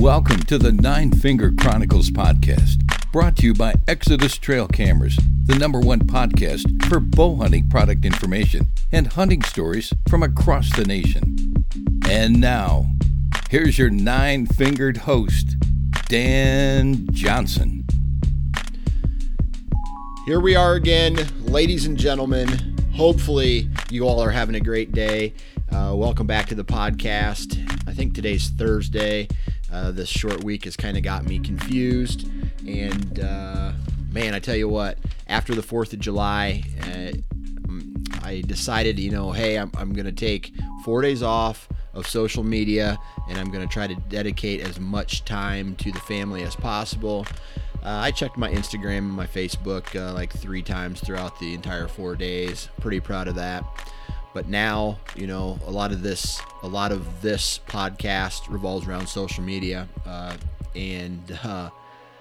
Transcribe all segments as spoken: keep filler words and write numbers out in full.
Welcome to the Nine Finger Chronicles podcast, brought to you by Exodus Trail Cameras, the number one podcast for bow hunting product information and hunting stories from across the nation. And now, here's your nine-fingered host, Dan Johnson. Here we are again, ladies and gentlemen. Hopefully you all are having a great day. Uh, welcome back to the podcast. I think today's Thursday. Uh, this short week has kind of got me confused. And uh, man, I tell you what, after the fourth of July, uh, I decided, you know, hey, I'm, I'm going to take four days off of social media, and I'm going to try to dedicate as much time to the family as possible. Uh, I checked my Instagram and my Facebook uh, like three times throughout the entire four days. Pretty proud of that. But now, you know, a lot of this, a lot of this podcast revolves around social media, uh, and uh,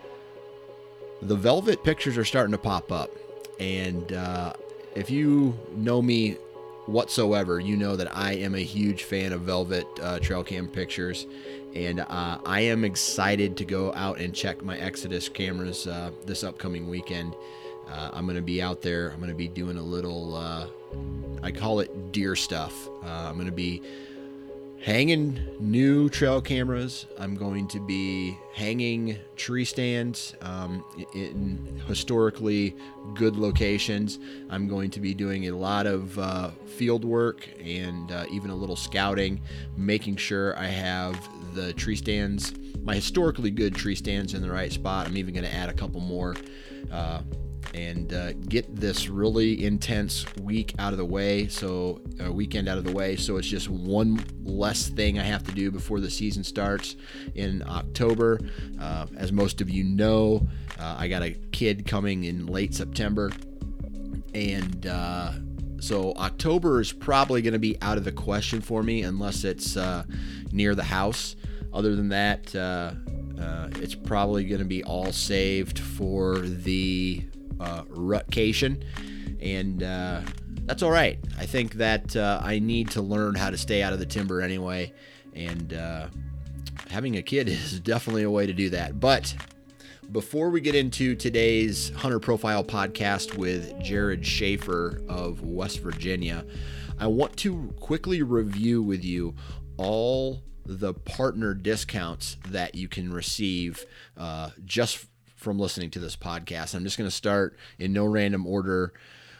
the velvet pictures are starting to pop up. And uh, if you know me whatsoever, you know that I am a huge fan of velvet uh, trail cam pictures, and uh, I am excited to go out and check my Exodus cameras uh, this upcoming weekend. Uh, I'm going to be out there. I'm going to be doing a little, uh, I call it deer stuff. Uh, I'm going to be hanging new trail cameras. I'm going to be hanging tree stands um, in historically good locations. I'm going to be doing a lot of uh, field work and uh, even a little scouting, making sure I have the tree stands, my historically good tree stands in the right spot. I'm even going to add a couple more uh, and uh, get this really intense week out of the way, so a weekend out of the way, so it's just one less thing I have to do before the season starts in October. Uh, as most of you know, uh, I got a kid coming in late September, and uh, so October is probably going to be out of the question for me unless it's uh, near the house. Other than that, uh, uh, it's probably going to be all saved for the Uh, rutcation, and uh, that's all right. I think that uh, I need to learn how to stay out of the timber anyway, and uh, having a kid is definitely a way to do that. But before we get into today's Hunter Profile podcast with Jared Schaefer of West Virginia, I want to quickly review with you all the partner discounts that you can receive uh, just from listening to this podcast. I'm just going to start in no random order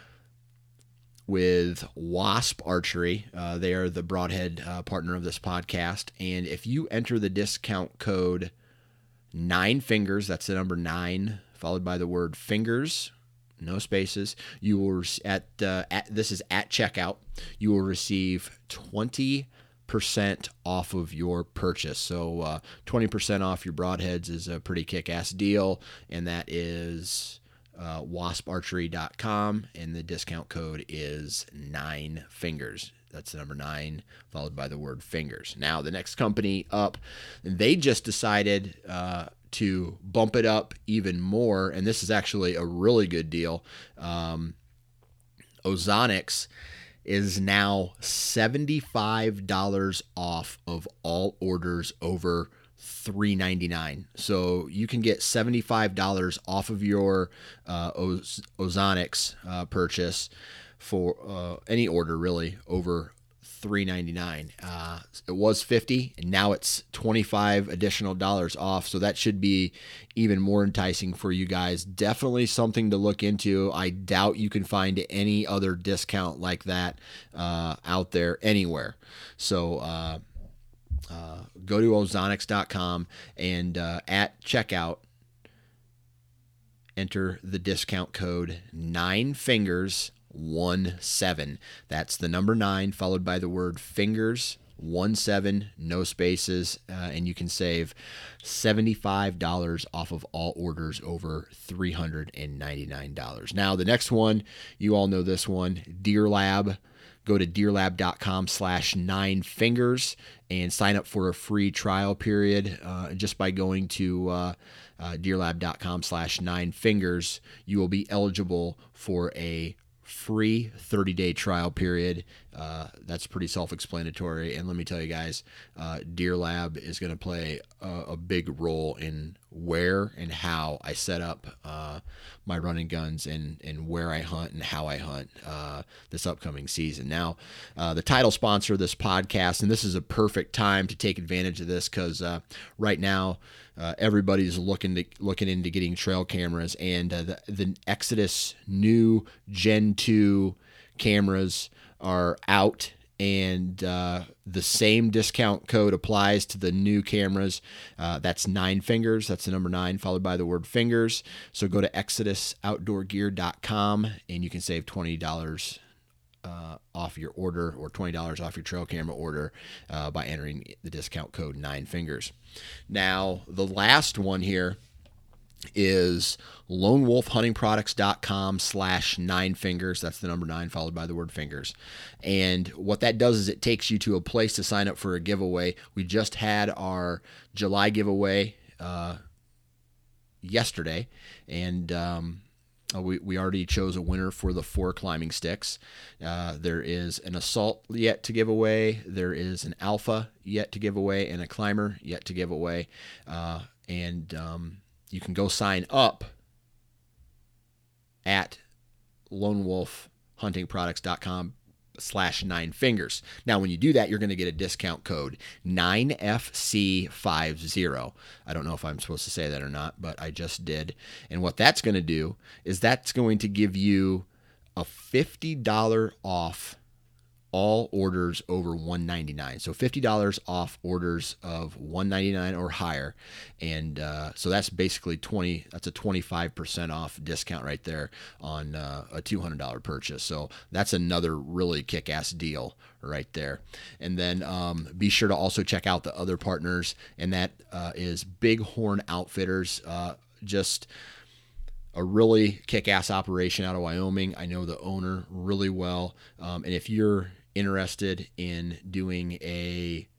with Wasp Archery. Uh, they are the broadhead uh, partner of this podcast. And if you enter the discount code nine fingers, that's the number nine, followed by the word fingers, no spaces, you will at, uh, at this is at checkout, you will receive twenty percent off of your purchase. So uh, twenty percent off your broadheads is a pretty kick-ass deal, and that is uh, wasp archery dot com, and the discount code is nine fingers. That's the number nine, followed by the word fingers. Now, the next company up, they just decided uh, to bump it up even more, and this is actually a really good deal. Um, Ozonics is now seventy-five dollars off of all orders over three ninety-nine. So you can get seventy-five dollars off of your uh, Oz- Ozonics uh, purchase for uh, any order really over three ninety-nine. Uh, it was fifty, and now it's twenty-five additional dollars off. So that should be even more enticing for you guys. Definitely something to look into. I doubt you can find any other discount like that uh, out there anywhere. So uh, uh, go to ozonics dot com and uh, at checkout, enter the discount code nine fingers one seven. That's the number nine followed by the word fingers one seven, no spaces, uh, and you can save seventy-five dollars off of all orders over three hundred ninety-nine dollars. Now the next one, you all know this one, Deer Lab. Go to deerlab dot com slash nine fingers and sign up for a free trial period. Uh, just by going to uh, uh, deerlab dot com slash nine fingers, you will be eligible for a free thirty-day trial period. Uh, that's pretty self-explanatory. And let me tell you guys, uh, Deer Lab is going to play a, a big role in where and how I set up uh, my running guns and, and where I hunt and how I hunt uh, this upcoming season. Now, uh, the title sponsor of this podcast, and this is a perfect time to take advantage of this because uh, right now, Uh, everybody's looking to looking into getting trail cameras, and uh, the, the Exodus new Gen two cameras are out, and uh, the same discount code applies to the new cameras. Uh, that's nine fingers. That's the number nine followed by the word fingers. So go to exodus outdoor gear dot com and you can save twenty dollars Uh, off your order, or twenty dollars off your trail camera order uh, by entering the discount code nine fingers. Now, the last one here is lone wolf hunting products dot com slash nine fingers. That's the number nine followed by the word fingers. And what that does is it takes you to a place to sign up for a giveaway. We just had our July giveaway uh, yesterday, and um, Uh, we, we already chose a winner for the four climbing sticks. Uh, there is an assault yet to give away. There is an alpha yet to give away, and a climber yet to give away. Uh, and um, you can go sign up at lone wolf hunting products dot com slash nine fingers. Now, when you do that, you're going to get a discount code nine F C fifty. I don't know if I'm supposed to say that or not, but I just did. And what that's going to do is that's going to give you a fifty dollars off all orders over one ninety-nine. So fifty dollars off orders of one ninety-nine or higher. And uh, so that's basically twenty, that's a twenty-five percent off discount right there on uh, a two hundred dollars purchase. So that's another really kick-ass deal right there. And then um, be sure to also check out the other partners, and that uh, is Bighorn Outfitters. Uh, just a really kick-ass operation out of Wyoming. I know the owner really well. Um, and if you're interested in doing a,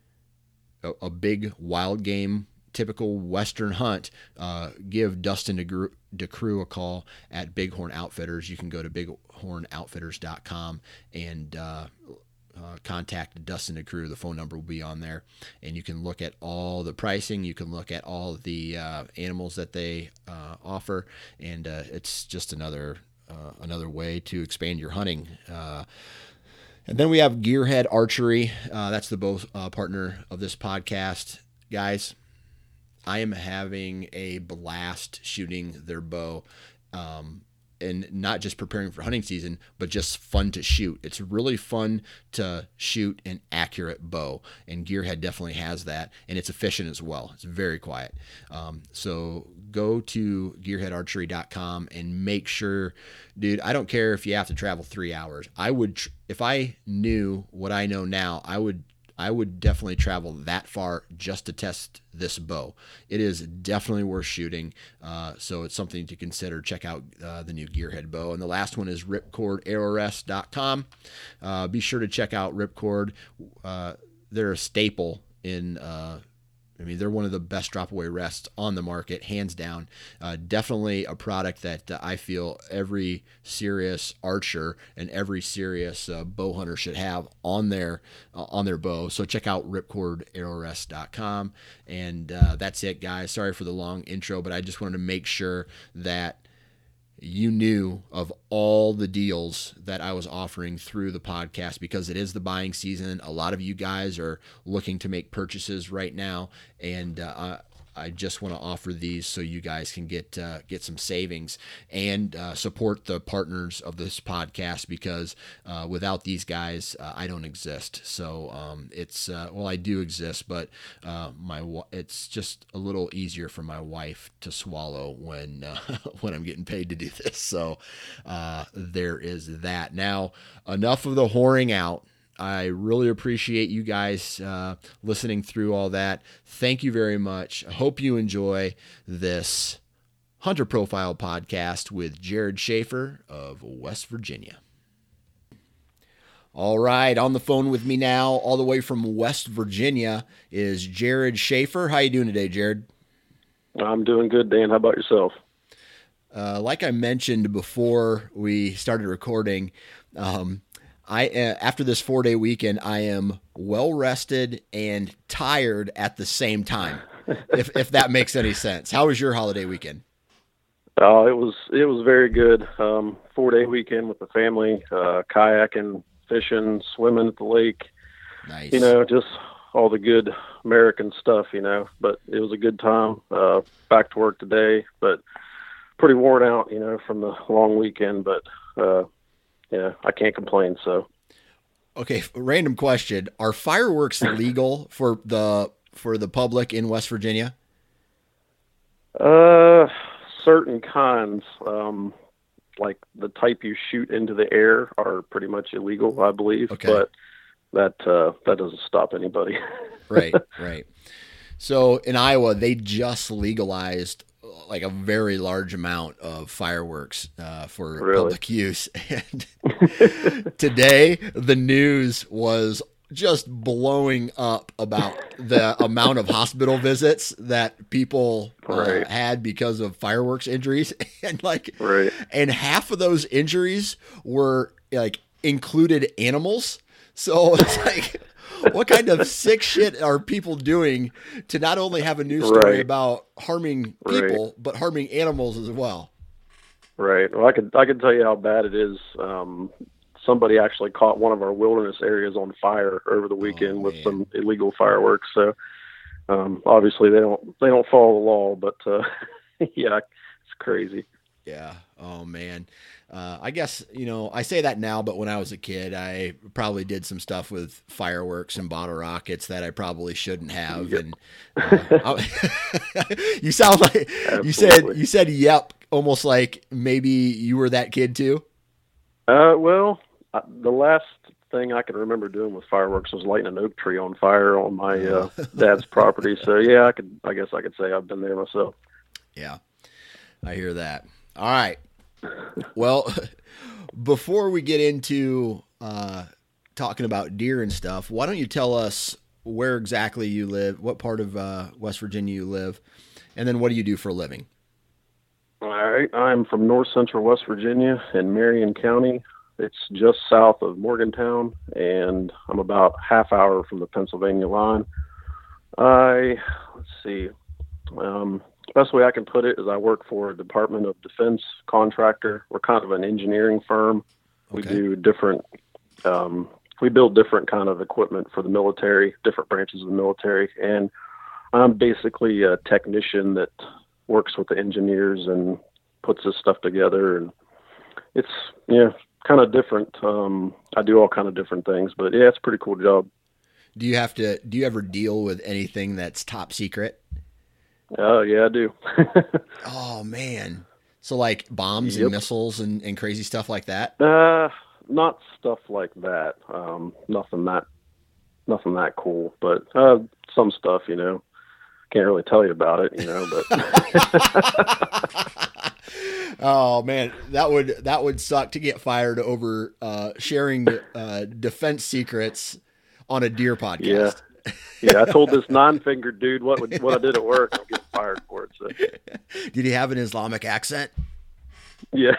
a a big wild game, typical Western hunt, uh, give Dustin DeCrew a call at Bighorn Outfitters. You can go to bighorn outfitters dot com and uh, uh, contact Dustin DeCrew. The phone number will be on there, and you can look at all the pricing. You can look at all the uh, animals that they uh, offer, and uh, it's just another uh, another way to expand your hunting. Uh, And then we have Gearhead Archery. Uh, that's the both uh, partner of this podcast. Guys, I am having a blast shooting their bow. Um, and not just preparing for hunting season, but just fun to shoot. It's really fun to shoot an accurate bow, and Gearhead definitely has that, and it's efficient as well. It's very quiet. Um, so go to gearhead archery dot com and make sure, dude, I don't care if you have to travel three hours. I would, tr- if I knew what I know now, I would I would definitely travel that far just to test this bow. It is definitely worth shooting, uh, so it's something to consider. Check out uh, the new Gearhead bow. And the last one is ripcord arrow rest dot com. Uh, be sure to check out Ripcord. Uh, they're a staple in uh, I mean, they're one of the best drop-away rests on the market, hands down. Uh, definitely a product that uh, I feel every serious archer and every serious uh, bow hunter should have on their uh, on their bow. So check out ripcord arrow rest dot com. And uh, that's it, guys. Sorry for the long intro, but I just wanted to make sure that you knew of all the deals that I was offering through the podcast, because it is the buying season. A lot of you guys are looking to make purchases right now, and uh, I just want to offer these so you guys can get uh, get some savings and uh, support the partners of this podcast, because uh, without these guys, uh, I don't exist. So um, it's uh, well, I do exist, but uh, my it's just a little easier for my wife to swallow when uh, when I'm getting paid to do this. So uh, there is that. Now, enough of the whoring out. I really appreciate you guys uh, listening through all that. Thank you very much. I hope you enjoy this Hunter Profile podcast with Jared Schaefer of West Virginia. All right, on the phone with me now, all the way from West Virginia, is Jared Schaefer. How you doing today, Jared? I'm doing good, Dan. How about yourself? uh, like I mentioned before we started recording, um, I uh, after this four day weekend, I am well rested and tired at the same time. if if that makes any sense. How was your holiday weekend? Oh, it was it was very good. Um, four day weekend with the family, uh, kayaking, fishing, swimming at the lake. Nice. You know, just all the good American stuff. You know, but it was a good time. Uh, back to work today, but pretty worn out. You know, from the long weekend. But uh, yeah, I can't complain. So. Okay, random question: are fireworks legal for the for the public in West Virginia? Uh. Certain kinds, um, like the type you shoot into the air, are pretty much illegal, I believe. Okay. But that uh, that doesn't stop anybody. Right, right. So in Iowa, they just legalized like a very large amount of fireworks uh, for Really? public use. And today, the news was just blowing up about the amount of hospital visits that people uh, Right. had because of fireworks injuries, and like, Right. and half of those injuries were like included animals. So it's like, what kind of sick shit are people doing to not only have a news story Right. about harming people, Right. but harming animals as well? Right. Well, I could I could tell you how bad it is. Um, somebody actually caught one of our wilderness areas on fire over the weekend Oh, with man. some illegal fireworks. So um, obviously they don't they don't follow the law, but uh, yeah, it's crazy. Yeah. Oh man. Uh, I guess, you know, I say that now, but when I was a kid, I probably did some stuff with fireworks and bottle rockets that I probably shouldn't have. Yep. And uh, I- you sound like you said, Absolutely. you said, yep, almost like maybe you were that kid too. Uh, well, I, the last thing I can remember doing with fireworks was lighting an oak tree on fire on my uh, dad's property. So yeah, I could, I guess I could say I've been there myself. Yeah, I hear that. All right. Well, before we get into uh, talking about deer and stuff, why don't you tell us where exactly you live, what part of uh, West Virginia you live, and then what do you do for a living? All right. I'm from north central West Virginia in Marion County. It's just south of Morgantown, and I'm about half hour from the Pennsylvania line. I, let's see, um, best way I can put it is I work for a Department of Defense contractor. We're kind of an engineering firm. We Okay. do different, um, we build different kind of equipment for the military, different branches of the military. And I'm basically a technician that works with the engineers and puts this stuff together. And it's, yeah, kind of different. Um, I do all kind of different things, but yeah, it's a pretty cool job. Do you have to, do you ever deal with anything that's top secret? Oh, yeah, I do. Oh man. So like bombs Yep. and missiles and, and crazy stuff like that? Uh, not stuff like that. Um, nothing that, nothing that cool, but, uh, some stuff, you know, can't really tell you about it, you know, but Oh man, that would, that would suck to get fired over uh, sharing uh, defense secrets on a deer podcast. yeah, I told this nine-fingered dude what would, what I did at work. I'm getting fired for it. So Did he have an Islamic accent? yeah,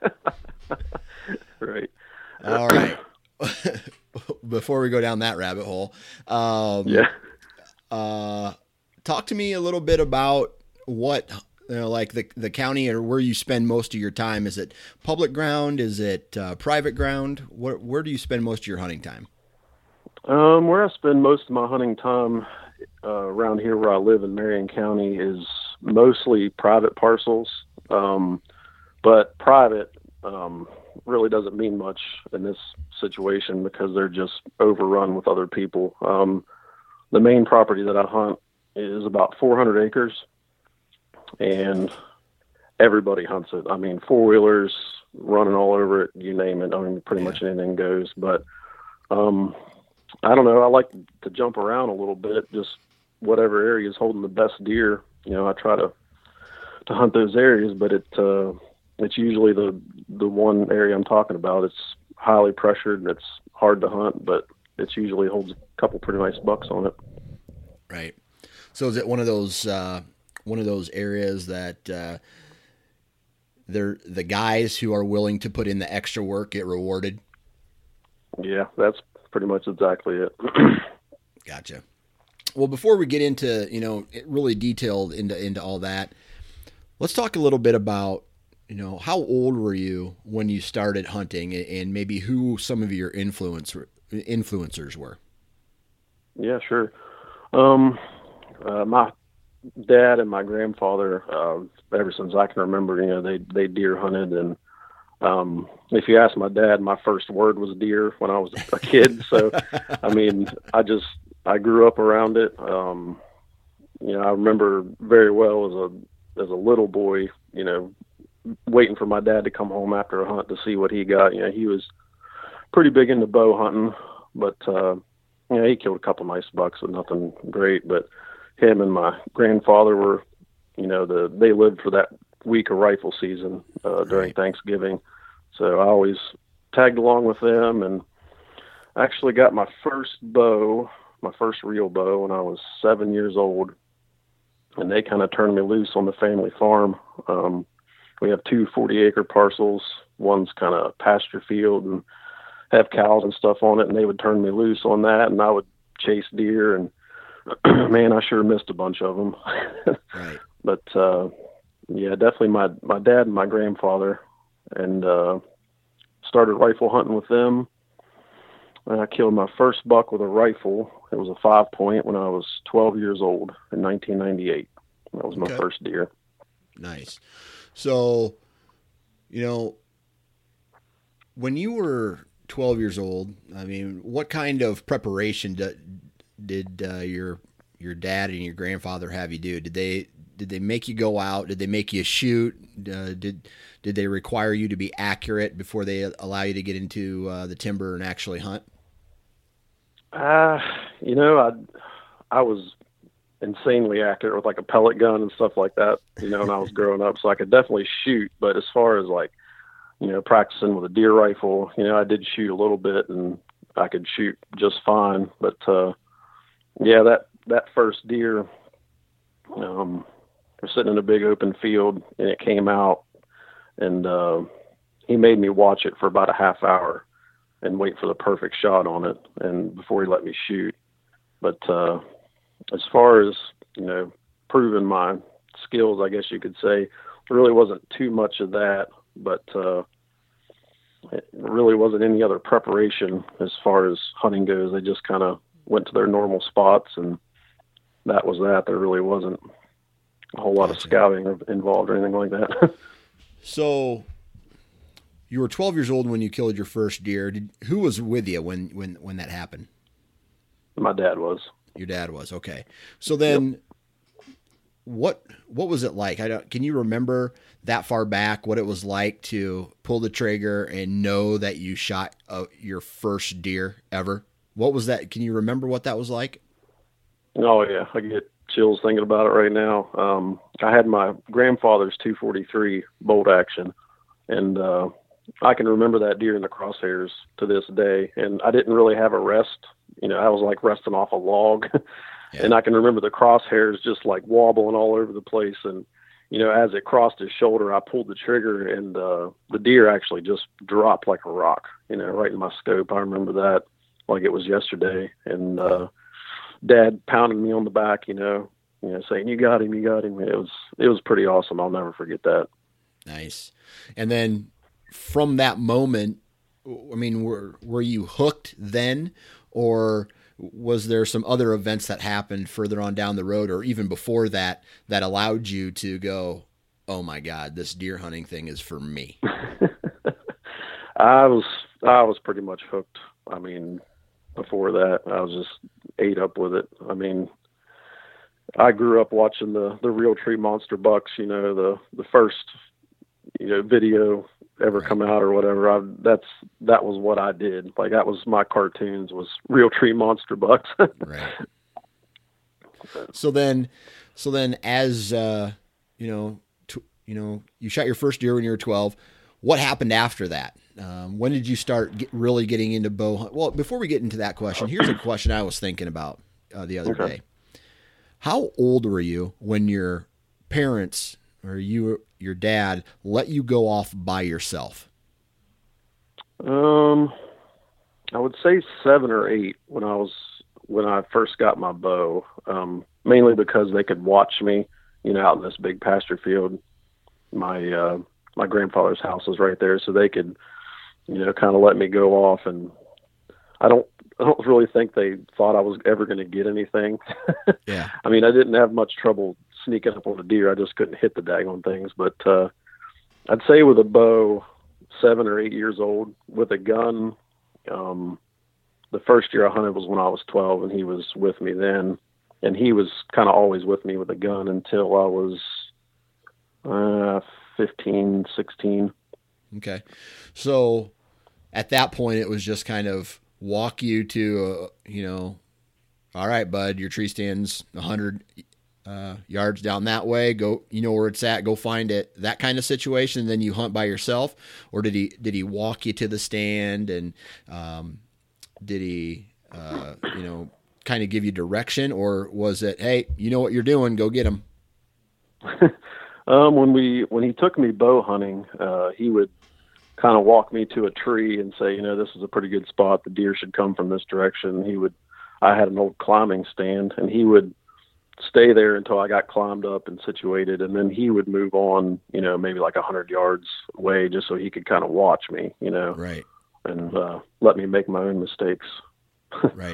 right. All right. Before we go down that rabbit hole, um, Yeah. uh, talk to me a little bit about what, you know, like the the county or where you spend most of your time. Is it public ground? Is it uh, private ground? Where where do you spend most of your hunting time? Um, where I spend most of my hunting time uh, around here where I live in Marion County is mostly private parcels. Um, but private um, really doesn't mean much in this situation because they're just overrun with other people. Um, the main property that I hunt is about four hundred acres, and everybody hunts it. I mean, four-wheelers running all over it, you name it. I mean, pretty much anything goes. But um, I don't know. I like to jump around a little bit, just whatever area is holding the best deer. You know, I try to to hunt those areas, but it uh, it's usually the the one area I'm talking about. It's highly pressured and it's hard to hunt, but it usually holds a couple pretty nice bucks on it. Right. So is it one of those uh, one of those areas that uh, they're the guys who are willing to put in the extra work get rewarded. Yeah, that's pretty much exactly it. Gotcha. Well, before we get into, you know, really detailed into, into all that, let's talk a little bit about, you know, how old were you when you started hunting, and maybe who some of your influence, influencers were? Yeah, sure. Um, uh, my dad and my grandfather, uh, ever since I can remember, you know, they, they deer hunted. And um, if you ask my dad, my first word was deer when I was a kid. So, I mean, I just, I grew up around it. Um, you know, I remember very well as a, as a little boy, you know, waiting for my dad to come home after a hunt to see what he got. You know, he was pretty big into bow hunting, but, uh, you know, he killed a couple nice bucks, but nothing great. But him and my grandfather were, you know, the, they lived for that week of rifle season, uh, during Right. Thanksgiving. So I always tagged along with them, and actually got my first bow, my first real bow, when I was seven years old, and they kind of turned me loose on the family farm. Um, we have two forty acre parcels. One's kind of pasture field and have cows and stuff on it. And they would turn me loose on that, and I would chase deer, and man, I sure missed a bunch of them. Right. But, uh, yeah, definitely my, my dad and my grandfather, and, uh, started rifle hunting with them. And I killed my first buck with a rifle. It was a five point when I was twelve years old in nineteen ninety-eight. That was my Okay. first deer. Nice. So, you know, when you were twelve years old, I mean, what kind of preparation did, did uh, your your dad and your grandfather have you do? Did they did they make you go out? Did they make you shoot? Uh, did did they require you to be accurate before they allow you to get into uh, the timber and actually hunt? Uh, you know, I I was insanely accurate with like a pellet gun and stuff like that, you know, when I was growing up. So I could definitely shoot. But as far as like, you know, practicing with a deer rifle, you know, I did shoot a little bit, and I could shoot just fine. But, uh, yeah, that, that first deer, um, we're sitting in a big open field, and it came out, and, uh, he made me watch it for about a half hour and wait for the perfect shot on it, and before he let me shoot. But, uh, as far as, you know, proving my skills, I guess you could say, there really wasn't too much of that. But uh, it really wasn't any other preparation as far as hunting goes. They just kind of went to their normal spots, and that was that. There really wasn't a whole lot of scouting involved or anything like that. So you were twelve years old when you killed your first deer. Did, who was with you when, when, when that happened? My dad was. Your dad was. Okay. So then yep. what, what was it like? I don't, can you remember that far back what it was like to pull the trigger and know that you shot uh, your first deer ever? What was that? Can you remember what that was like? Oh yeah. I get chills thinking about it right now. Um, I had my grandfather's two forty-three bolt action, and, uh, I can remember that deer in the crosshairs to this day. And I didn't really have a rest. You know, I was like resting off a log, yeah. And I can remember the crosshairs just like wobbling all over the place. And, you know, as it crossed his shoulder, I pulled the trigger, and uh, the deer actually just dropped like a rock, you know, right in my scope. I remember that like it was yesterday. And uh, Dad pounded me on the back, you know, you know, saying, "You got him, you got him." It was, it was pretty awesome. I'll never forget that. Nice. And then from that moment, I mean, were, were you hooked then, or was there some other events that happened further on down the road, or even before that, that allowed you to go, "Oh my God, this deer hunting thing is for me"? I was, I was pretty much hooked. I mean, before that, I was just ate up with it. I mean, I grew up watching the, the Realtree monster bucks, you know, the, the first, you know, video ever come out or whatever. I, that's, that was what I did. Like, that was my cartoons, was Realtree monster bucks. Right. So then, so then as, uh, you know, t- you know, you shot your first deer when you were twelve. What happened after that? Um, when did you start get, really getting into bow hunt? Well, before we get into that question, here's a question I was thinking about uh, the other okay. day. How old were you when your parents or you, your dad, let you go off by yourself? Um, I would say seven or eight when I was when I first got my bow. Um, mainly because they could watch me, you know, out in this big pasture field. My uh, my grandfather's house was right there, so they could, you know, kind of let me go off. And I don't I don't really think they thought I was ever going to get anything. Yeah. I mean, I didn't have much trouble sneaking up on a deer. I just couldn't hit the daggone things. But uh, I'd say with a bow, seven or eight years old. With a gun, um, the first year I hunted was when I was twelve, and he was with me then. And he was kind of always with me with a gun until I was uh, fifteen, sixteen. Okay. So at that point, it was just kind of walk you to, uh, you know, all right, bud, your tree stands one hundred uh, yards down that way. Go, you know where it's at. Go find it. That kind of situation. Then you hunt by yourself, or did he did he walk you to the stand, and um, did he, uh, you know, kind of give you direction, or was it, hey, you know what you're doing, go get him? um, when we when he took me bow hunting, uh, he would kind of walk me to a tree and say, you know, this is a pretty good spot. The deer should come from this direction. He would, I had an old climbing stand, and he would stay there until I got climbed up and situated. And then he would move on, you know, maybe like a hundred yards away, just so he could kind of watch me, you know, right. and uh, let me make my own mistakes. Right.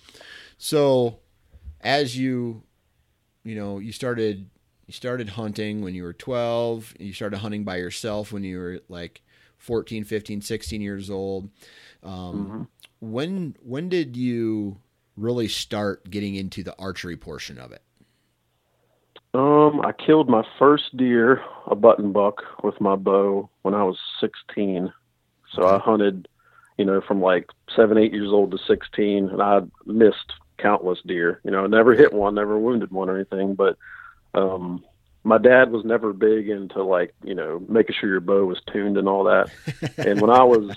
So as you, you know, you started, you started hunting when you were twelve, you started hunting by yourself when you were like fourteen, fifteen, sixteen years old. Um, mm-hmm. When, when did you really start getting into the archery portion of it? Um, I killed my first deer, a button buck, with my bow when I was sixteen. So okay. I hunted, you know, from like seven, eight years old to sixteen, and I missed countless deer. You know, I never hit one, never wounded one or anything, but um, my dad was never big into, like, you know, making sure your bow was tuned and all that. And when I was,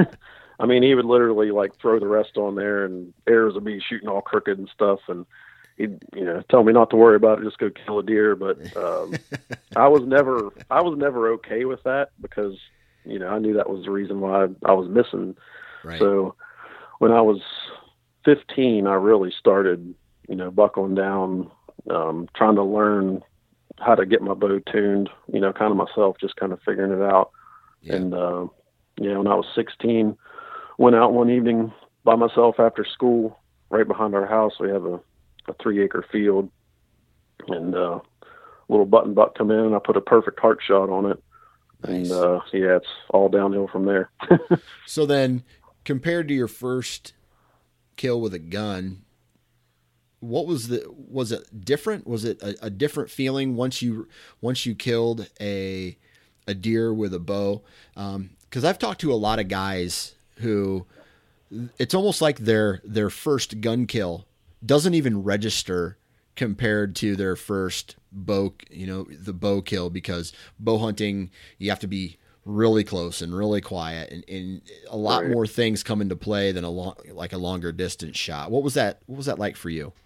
I mean, he would literally like throw the rest on there, and arrows would be shooting all crooked and stuff. And he'd, you know, tell me not to worry about it, just go kill a deer. But um, I was never, I was never okay with that, because, you know, I knew that was the reason why I was missing. Right. So when I was fifteen, I really started, you know, buckling down, um, trying to learn how to get my bow tuned, you know, kind of myself, just kind of figuring it out. Yeah. And, uh, you know, when I was sixteen, went out one evening by myself after school. Right behind our house, we have a, a three acre field, and uh, a little button buck come in, and I put a perfect heart shot on it. Nice. And uh, yeah, it's all downhill from there. So then, compared to your first kill with a gun, what was the, was it different? Was it a, a different feeling once you, once you killed a, a deer with a bow? Um, cause I've talked to a lot of guys who it's almost like their, their first gun kill doesn't even register compared to their first bow, you know, the bow kill, because bow hunting, you have to be really close and really quiet, and, and a lot right. more things come into play than a long, like a longer distance shot. What was that? What was that like for you?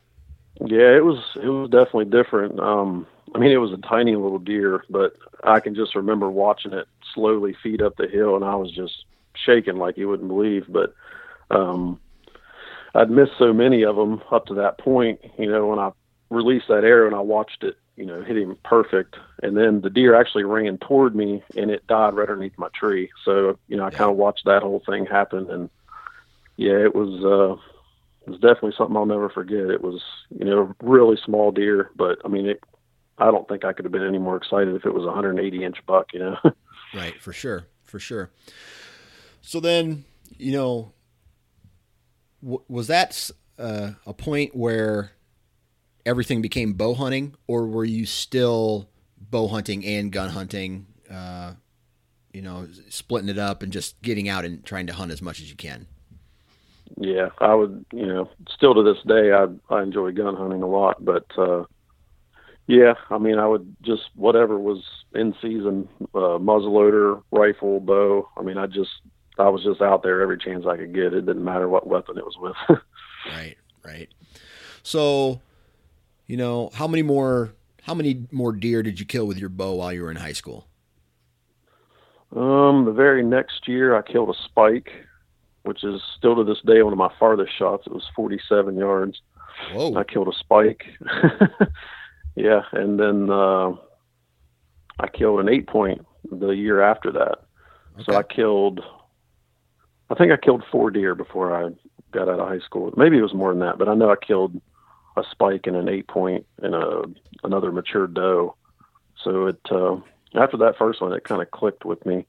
Yeah, it was, it was definitely different. Um, I mean, it was a tiny little deer, but I can just remember watching it slowly feed up the hill, and I was just shaking like you wouldn't believe. But um, I'd missed so many of them up to that point, you know, when I released that arrow and I watched it, you know, hit him perfect. And then the deer actually ran toward me, and it died right underneath my tree. So, you know, I yeah. kind of watched that whole thing happen. And yeah, it was, uh, it was definitely something I'll never forget. It was, you know, really small deer, but I mean, it, I don't think I could have been any more excited if it was a one hundred eighty inch buck, you know? Right. For sure. For sure. So then, you know, w- was that uh, a point where everything became bow hunting, or were you still bow hunting and gun hunting, uh, you know, splitting it up and just getting out and trying to hunt as much as you can? Yeah, I would, you know, still to this day, I I enjoy gun hunting a lot, but, uh, yeah, I mean, I would just, whatever was in season, uh, muzzleloader, rifle, bow. I mean, I just, I was just out there every chance I could get. It didn't matter what weapon it was with. Right, right. So, you know, how many more, How many more deer did you kill with your bow while you were in high school? Um, the very next year, I killed a spike, which is still to this day one of my farthest shots. It was forty-seven yards. Whoa! I killed a spike. Yeah, and then uh, I killed an eight point the year after that. Okay. So I killed, I think I killed four deer before I got out of high school. Maybe it was more than that, but I know I killed a spike and an eight point and a another mature doe. So it uh, after that first one, it kind of clicked with me.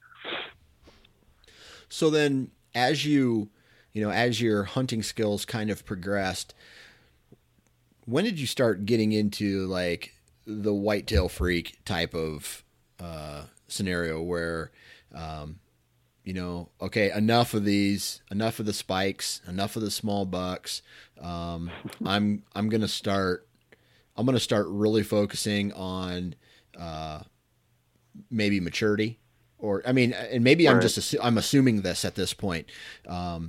So then, as you, you know, as your hunting skills kind of progressed, when did you start getting into like the whitetail freak type of uh, scenario where, um, you know, okay, enough of these, enough of the spikes, enough of the small bucks. Um, I'm I'm gonna start. I'm gonna start really focusing on uh, maybe maturity, or I mean, and maybe right. I'm just assu- I'm assuming this at this point. Um,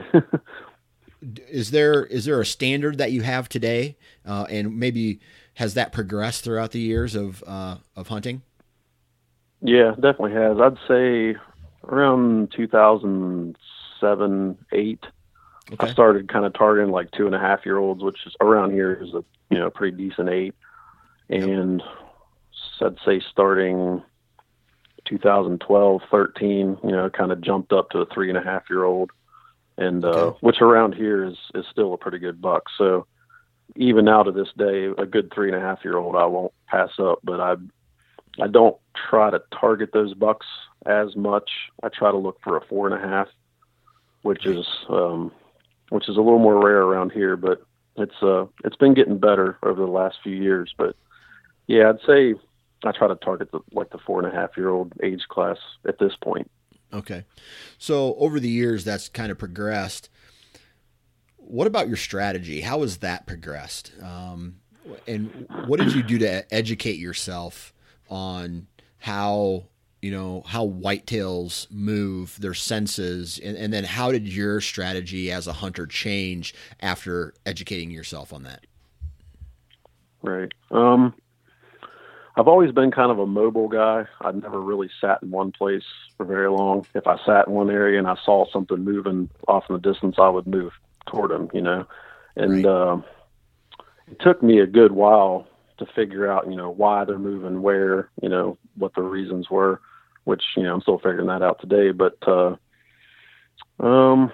is there is there a standard that you have today, uh, and maybe has that progressed throughout the years of uh, of hunting? Yeah, definitely has. I'd say around two thousand seven, eight, okay. I started kind of targeting like two and a half year olds, which is around here is a you know pretty decent eight. And yep. I'd say starting two thousand twelve, thirteen, you know, kind of jumped up to a three and a half year old, and uh, okay. which around here is is still a pretty good buck. So even now to this day, a good three and a half year old I won't pass up, but I I don't try to target those bucks as much. I try to look for a four and a half, which is um, which is a little more rare around here, but it's uh it's been getting better over the last few years. But yeah, I'd say I try to target the like the four and a half year old age class at this point. Okay, so over the years that's kind of progressed. What about your strategy? How has that progressed? Um, and what did you do to educate yourself on how, you know, how whitetails move, their senses, and, and then how did your strategy as a hunter change after educating yourself on that? Right. Um, I've always been kind of a mobile guy. I'd never really sat in one place for very long. If I sat in one area and I saw something moving off in the distance, I would move toward them, you know, and right. uh, it took me a good while to figure out, you know, why they're moving, where, you know, what the reasons were, which, you know, I'm still figuring that out today. But uh, um,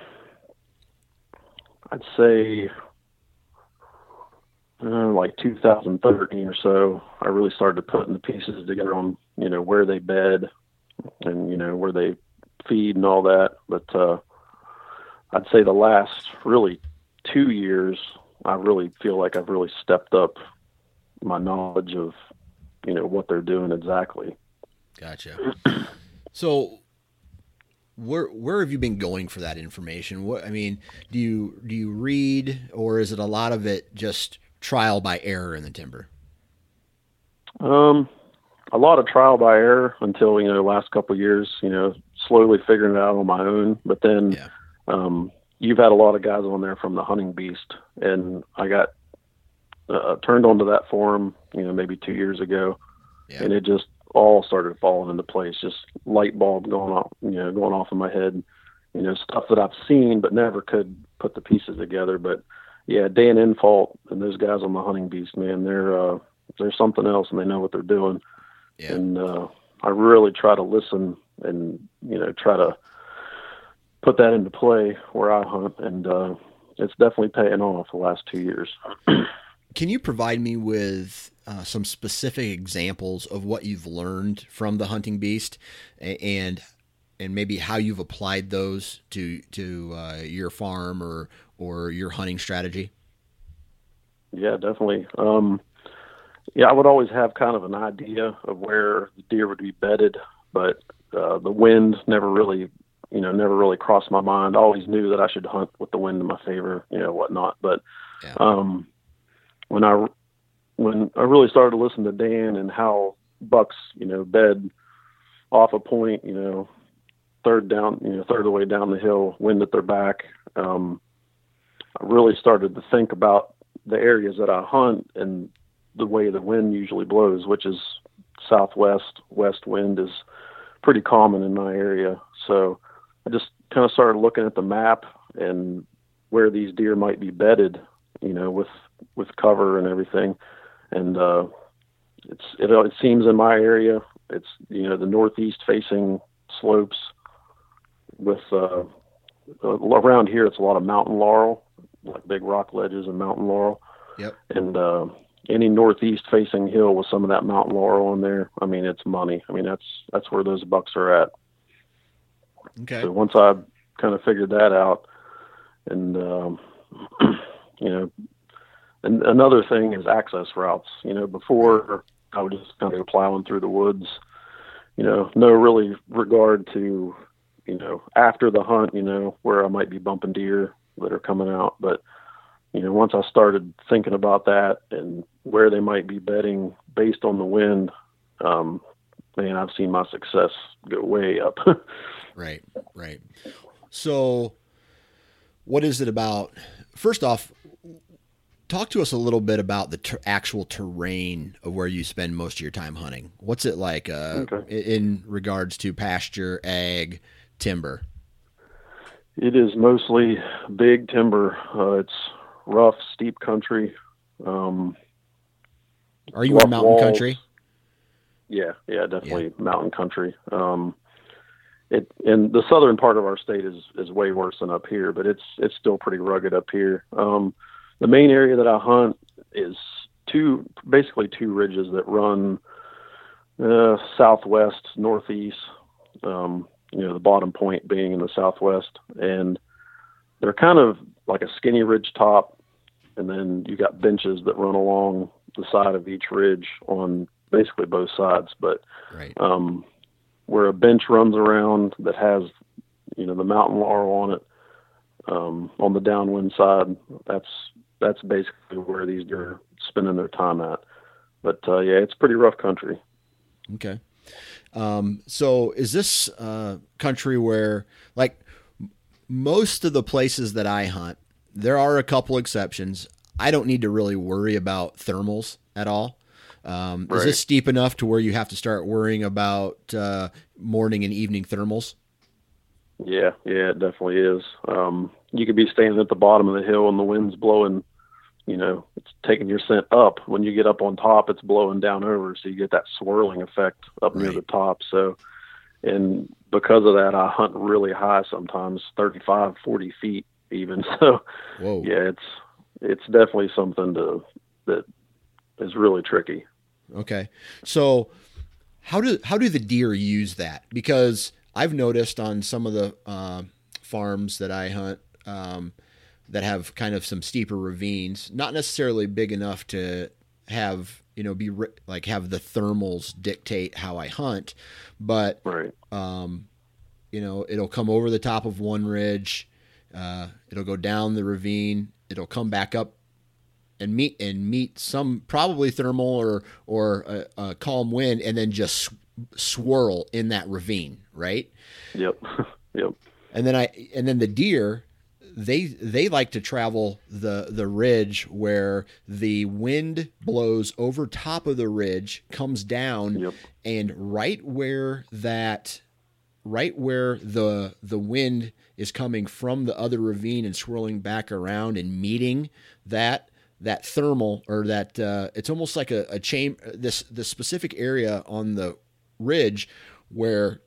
I'd say uh, like two thousand thirteen or so, I really started putting the pieces together on, you know, where they bed and, you know, where they feed and all that. But uh, I'd say the last really two years, I really feel like I've really stepped up my knowledge of, you know, what they're doing exactly. Gotcha. So where, where have you been going for that information? What, I mean, do you, do you read, or is it a lot of it just trial by error in the timber? Um, a lot of trial by error until, you know, the last couple of years, you know, slowly figuring it out on my own. But then, yeah. um, you've had a lot of guys on there from the Hunting Beast, and I got, Uh, turned onto that forum, you know, maybe two years ago, yeah. and it just all started falling into place. Just light bulb going off, you know, going off in my head. You know, stuff that I've seen but never could put the pieces together. But yeah, Dan Infault and those guys on the Hunting Beast, man, they're uh, they're something else, and they know what they're doing. Yeah. And uh, I really try to listen and you know try to put that into play where I hunt, and uh, it's definitely paying off the last two years. Can you provide me with uh, some specific examples of what you've learned from the Hunting Beast, and and maybe how you've applied those to to uh, your farm or or your hunting strategy? Yeah, definitely. Um, yeah, I would always have kind of an idea of where the deer would be bedded, but uh, the wind never really, you know, never really crossed my mind. I always knew that I should hunt with the wind in my favor, you know, whatnot. But yeah. um, when I when I really started to listen to Dan and how bucks, you know, bed off a point, you know, third down, you know, third of the way down the hill, wind at their back, um, I really started to think about the areas that I hunt and the way the wind usually blows, which is southwest, west wind is pretty common in my area. So I just kind of started looking at the map and where these deer might be bedded, you know, with, with cover and everything. And, uh, it's, it, it seems in my area, it's, you know, the northeast facing slopes with, uh, around here, it's a lot of mountain laurel, like big rock ledges and mountain laurel. Yep. And, uh, any northeast facing hill with some of that mountain laurel in there, I mean, it's money. I mean, that's, that's where those bucks are at. Okay. So once I kind of figured that out, and, um, you know, and another thing is access routes. You know, before I would just kind of go plowing through the woods, you know, no really regard to, you know, after the hunt, you know, where I might be bumping deer that are coming out. But, you know, once I started thinking about that and where they might be bedding based on the wind, um, man, I've seen my success go way up. Right, right. So what is it about? First off, talk to us a little bit about the ter- actual terrain of where you spend most of your time hunting. What's it like uh, Okay. in regards to pasture, ag, timber? It is mostly big timber. Uh, it's rough, steep country. Um, Are you rough in mountain walls. country? Yeah, yeah, definitely mountain country. Um, it and the southern part of our state is is way worse than up here, but it's it's still pretty rugged up here. Um, the main area that I hunt is two, basically two ridges that run uh, southwest, northeast. Um, you know, the bottom point being in the southwest, and they're kind of like a skinny ridge top, and then you got benches that run along the side of each ridge on basically both sides. But Right. um, where a bench runs around that has, you know, the mountain laurel on it, um, on the downwind side, that's that's basically where these deer are spending their time at. But uh, yeah, it's pretty rough country. Okay. Um, so is this uh, country where, like, m- most of the places that I hunt, there are a couple exceptions. I don't need to really worry about thermals at all. Um, Right. Is this steep enough to where you have to start worrying about uh, morning and evening thermals? Yeah, yeah, it definitely is. Um, you could be standing at the bottom of the hill and the wind's blowing, you know, it's taking your scent up. When you get up on top, it's blowing down over. So you get that swirling effect up near Right. the top. So, and because of that, I hunt really high sometimes, thirty-five, forty feet even. So Whoa. yeah, it's, it's definitely something to, that is really tricky. Okay. So how do how do the deer use that? Because I've noticed on some of the uh, farms that I hunt um, that have kind of some steeper ravines, not necessarily big enough to have, you know, be ri- like have the thermals dictate how I hunt, but Right. um, you know, it'll come over the top of one ridge, uh, it'll go down the ravine, it'll come back up and meet and meet some probably thermal or or a, a calm wind, and then just sw- swirl in that ravine, right? Yep. Yep. And then I and then the deer, they they like to travel the the ridge where the wind blows over top of the ridge, comes down, Yep. and right where that right where the the wind is coming from the other ravine and swirling back around and meeting that that thermal or that uh, it's almost like a, a chain, this the specific area on the ridge where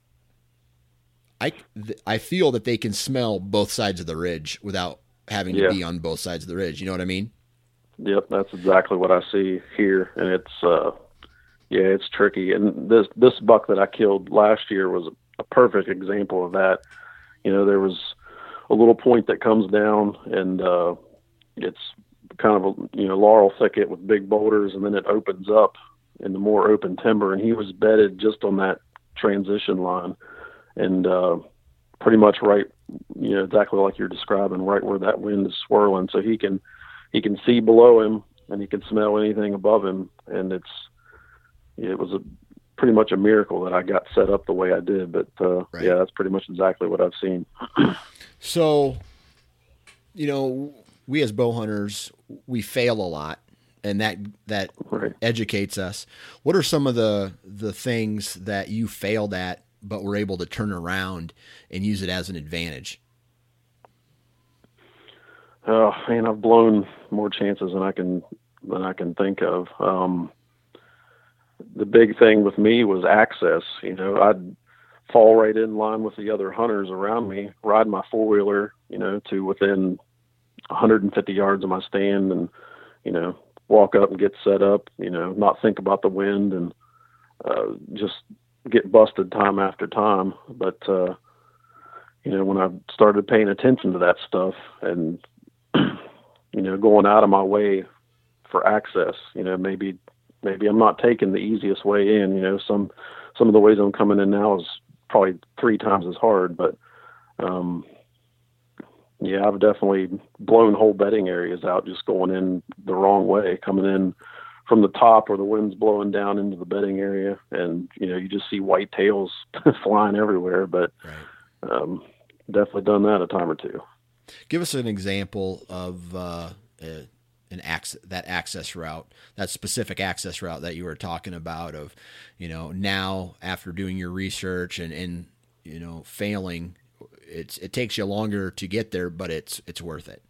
I, I feel that they can smell both sides of the ridge without having to Yeah. be on both sides of the ridge. You know what I mean? Yep, that's exactly what I see here, and it's uh, yeah, it's tricky. And this this buck that I killed last year was a perfect example of that. You know, there was a little point that comes down, and uh, it's kind of a you know laurel thicket with big boulders, and then it opens up in the more open timber. And he was bedded just on that transition line, and uh, pretty much right, you know, exactly like you're describing, right where that wind is swirling, so he can. He can see below him and he can smell anything above him. And it's, it was a pretty much a miracle that I got set up the way I did. But uh, Right. yeah, that's pretty much exactly what I've seen. So, you know, we as bow hunters, we fail a lot. and that that Right. educates us. What are some of the the things that you failed at but were able to turn around and use it as an advantage? Oh man, I've blown more chances than I can than I can think of. Um, the big thing with me was access. You know, I'd fall right in line with the other hunters around me, ride my four wheeler, you know, to within one hundred fifty yards of my stand, and you know, walk up and get set up. You know, not think about the wind, and uh, just get busted time after time. But uh, you know, when I started paying attention to that stuff and you know, going out of my way for access, you know, maybe, maybe I'm not taking the easiest way in, you know, some, some of the ways I'm coming in now is probably three times as hard, but, um, yeah, I've definitely blown whole bedding areas out just going in the wrong way, coming in from the top where the wind's blowing down into the bedding area. And, you know, you just see white tails flying everywhere, but, Right. um, definitely done that a time or two. Give us an example of uh, a, an access, that access route, that specific access route that you were talking about of, you know, now after doing your research and, and you know, failing, it's, it takes you longer to get there, but it's, it's worth it.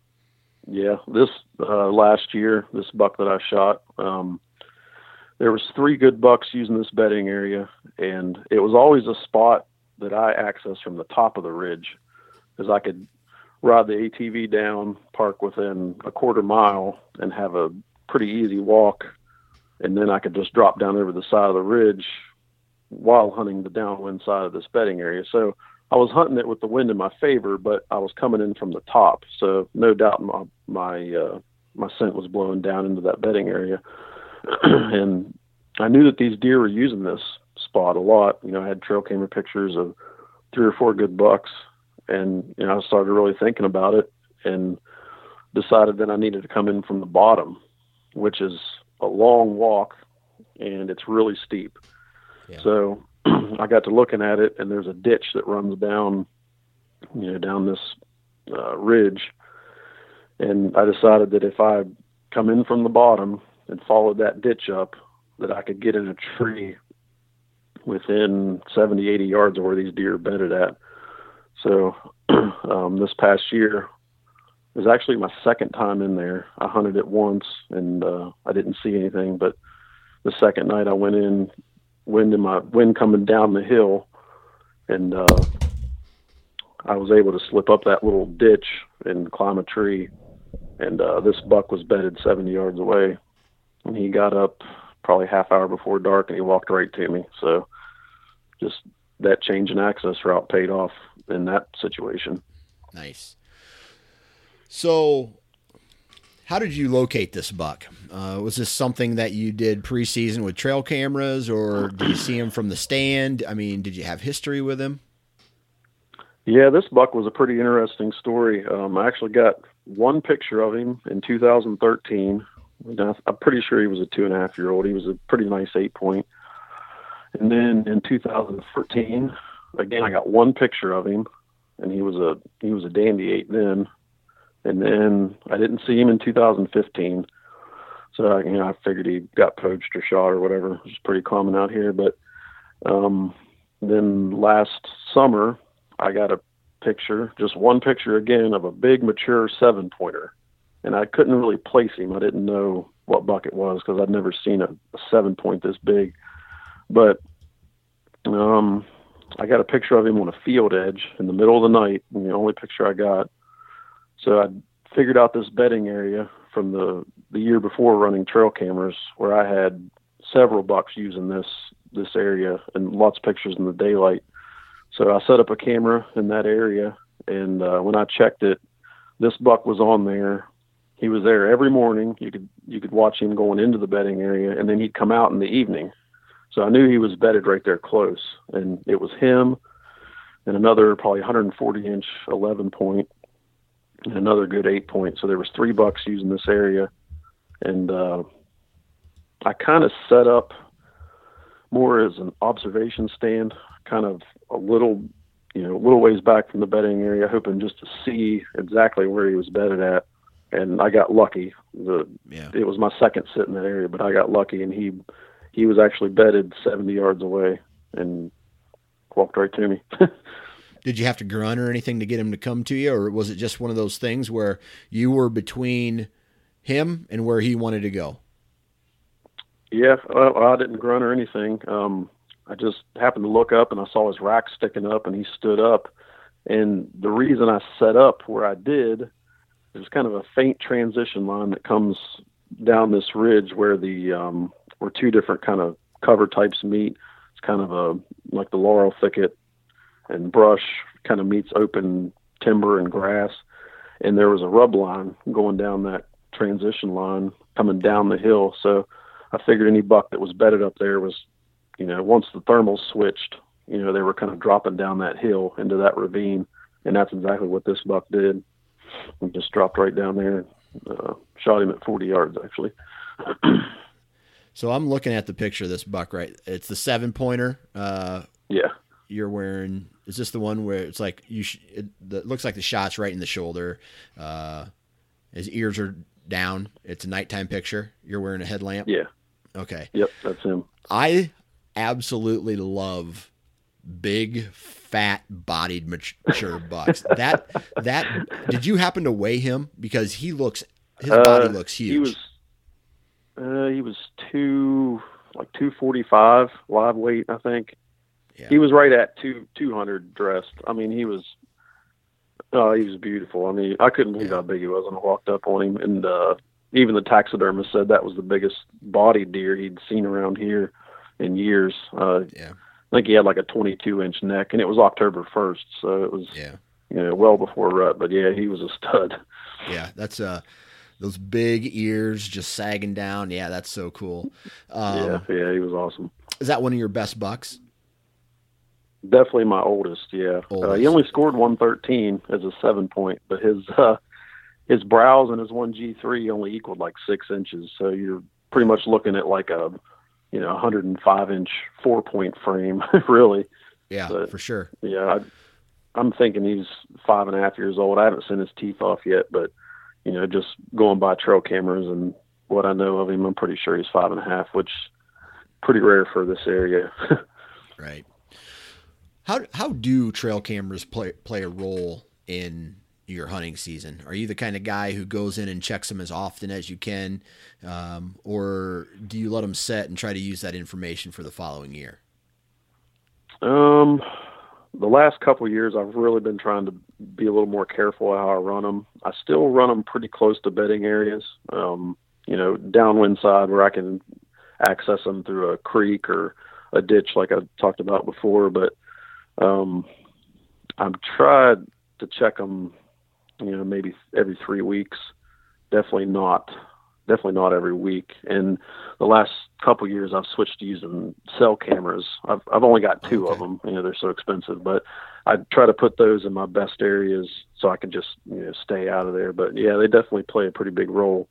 Yeah. This uh, last year, this buck that I shot, um, there was three good bucks using this bedding area, and it was always a spot that I accessed from the top of the ridge, because I could ride the A T V down, park within a quarter mile, and have a pretty easy walk. And then I could just drop down over the side of the ridge while hunting the downwind side of this bedding area. So I was hunting it with the wind in my favor, but I was coming in from the top. So no doubt my, my, uh, my scent was blowing down into that bedding area. And I knew that these deer were using this spot a lot. You know, I had trail camera pictures of three or four good bucks. And, you know, I started really thinking about it and decided that I needed to come in from the bottom, which is a long walk and it's really steep. Yeah. So I got to looking at it, and there's a ditch that runs down, you know, down this uh, ridge. And I decided that if I come in from the bottom and followed that ditch up, that I could get in a tree within seventy, eighty yards of where these deer are bedded at. So um, this past year it was actually my second time in there. I hunted it once and uh, I didn't see anything, but the second night I went in, wind in my wind coming down the hill, and uh, I was able to slip up that little ditch and climb a tree. And uh, this buck was bedded seventy yards away, and he got up probably half hour before dark and he walked right to me. So just that change in access route paid off in that situation. Nice. So how did you locate this buck? Uh, was this something that you did preseason with trail cameras, or did you see him from the stand? I mean, did you have history with him? Yeah, this buck was a pretty interesting story. Um, I actually got one picture of him in two thousand thirteen. I'm pretty sure he was a two and a half year old. He was a pretty nice eight point. And then in two thousand fourteen, again, I got one picture of him, and he was a, he was a dandy eight then. And then I didn't see him in two thousand fifteen. So, I, you know, I figured he got poached or shot or whatever, which is pretty common out here. But um, then last summer, I got a picture, just one picture again, of a big mature seven pointer. And I couldn't really place him. I didn't know what buck it was because I'd never seen a, a seven point this big. But um, I got a picture of him on a field edge in the middle of the night, and the only picture I got. So I figured out this bedding area from the, the year before running trail cameras, where I had several bucks using this this area and lots of pictures in the daylight. So I set up a camera in that area, and uh, when I checked it, this buck was on there. He was there every morning. You could you could watch him going into the bedding area, and then he'd come out in the evening. So I knew he was bedded right there close, and it was him and another probably one hundred forty inch eleven point and another good eight point. So there was three bucks using this area, and uh, I kind of set up more as an observation stand, kind of a little, you know, a little ways back from the bedding area, hoping just to see exactly where he was bedded at. and I got lucky. The Yeah. It was my second sit in that area, but I got lucky, and he he was actually bedded seventy yards away and walked right to me. Did you have to grunt or anything to get him to come to you, or was it just one of those things where you were between him and where he wanted to go? Yeah, well, I didn't grunt or anything. Um, I just happened to look up, and I saw his rack sticking up, and he stood up. And the reason I set up where I did, there's kind of a faint transition line that comes down this ridge where the um, where two different kind of cover types meet. It's kind of a like the laurel thicket and brush kind of meets open timber and grass. And there was a rub line going down that transition line coming down the hill. So I figured any buck that was bedded up there was, you know, once the thermals switched, you know, they were kind of dropping down that hill into that ravine. And that's exactly what this buck did. He just dropped right down there, uh, shot him at forty yards, actually. So I'm looking at the picture of this buck, right? It's the seven pointer. Uh, yeah. You're wearing, is this the one where it's like you? Sh- it, the, it looks like the shot's right in the shoulder. Uh, his ears are down. It's a nighttime picture. You're wearing a headlamp. Yeah. Okay. Yep, that's him. I absolutely love big, fat bodied mature bucks. That that did you happen to weigh him? Because he looks, his body uh, looks huge. He was, uh, he was two like two forty five live weight, I think. Yeah. He was right at two two hundred dressed. I mean, he was, oh, he was beautiful. I mean, I couldn't believe Yeah. how big he was when I walked up on him. And uh, even the taxidermist said that was the biggest body deer he'd seen around here in years. Uh, yeah. I think he had like a twenty-two inch neck, and it was October first, so it was, Yeah. you know, well before rut. But yeah, he was a stud. Yeah. That's uh, those big ears just sagging down. Yeah, that's so cool. Um, yeah, yeah, he was awesome. Is that one of your best bucks? Definitely my oldest. Yeah, Uh, Oldest. he only scored one thirteen as a seven point, but his uh, his brows and his one G three only equaled like six inches. So you're pretty much looking at like a, you know, one hundred five inch four point frame, really. Yeah, But, for sure. Yeah, I, I'm thinking he's five and a half years old. I haven't seen his teeth off yet, but you know, just going by trail cameras and what I know of him, I'm pretty sure he's five and a half, which pretty rare for this area. Right. How how do trail cameras play play a role in your hunting season? Are you the kind of guy who goes in and checks them as often as you can, um, or do you let them set and try to use that information for the following year? Um, the last couple of years, I've really been trying to be a little more careful how I run them. I still run them pretty close to bedding areas, um, you know, downwind side where I can access them through a creek or a ditch like I talked about before. But um, I've tried to check them, you know, maybe every three weeks. Definitely not, definitely not every week. And the last couple of years, I've switched to using cell cameras. I've I've only got two Okay. of them. You know, they're so expensive, but I try to put those in my best areas so I can just, you know, stay out of there. But yeah, they definitely play a pretty big role.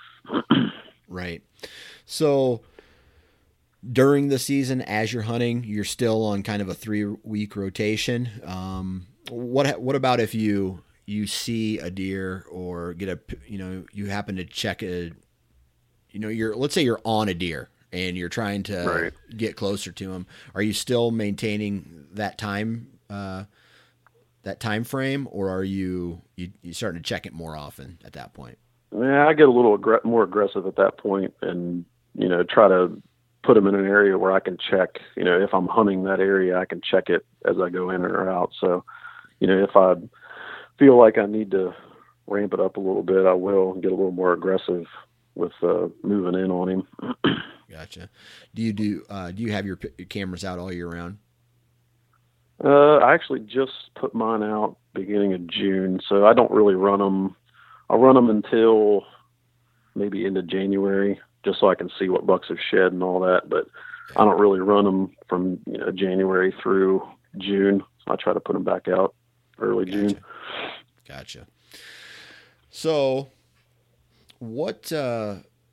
Right. So during the season, as you're hunting, you're still on kind of a three week rotation. Um, what what about if you you see a deer or get a, you know, you happen to check a, you know, you're, let's say you're on a deer and you're trying to Right. get closer to him. Are you still maintaining that time, uh, that time frame, or are you, you, you starting to check it more often at that point? Yeah, I get a little aggr- more aggressive at that point, and you know, try to put them in an area where I can check. You know, if I'm hunting that area, I can check it as I go in or out. So, you know, if I feel like I need to ramp it up a little bit, I will and get a little more aggressive with uh, moving in on him. Gotcha. Do you do, uh, do you have your, p- your cameras out all year round? Uh, I actually just put mine out beginning of June, so I don't really run them. I'll run them until maybe into January, just so I can see what bucks have shed and all that. But I don't really run them from, you know, January through June. I try to put them back out early Gotcha. June. Gotcha. So what, uh,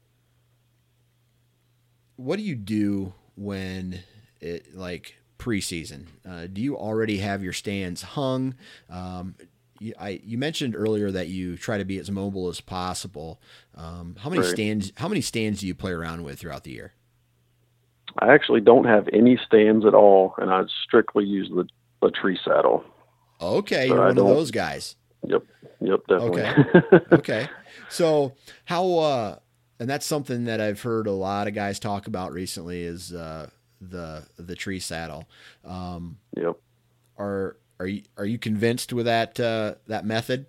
what do you do when it, like preseason, uh, do you already have your stands hung? Um, you, I, you mentioned earlier that you try to be as mobile as possible. Um, how many Right. stands, how many stands do you play around with throughout the year? I actually don't have any stands at all, and I strictly use the, the tree saddle. Okay. So You're I one of don't- those guys. Yep. Yep. Definitely. Okay. Okay. So how, uh, and that's something that I've heard a lot of guys talk about recently is, uh, the, the tree saddle. Um, Yep. are, are you, are you convinced with that, uh, that method?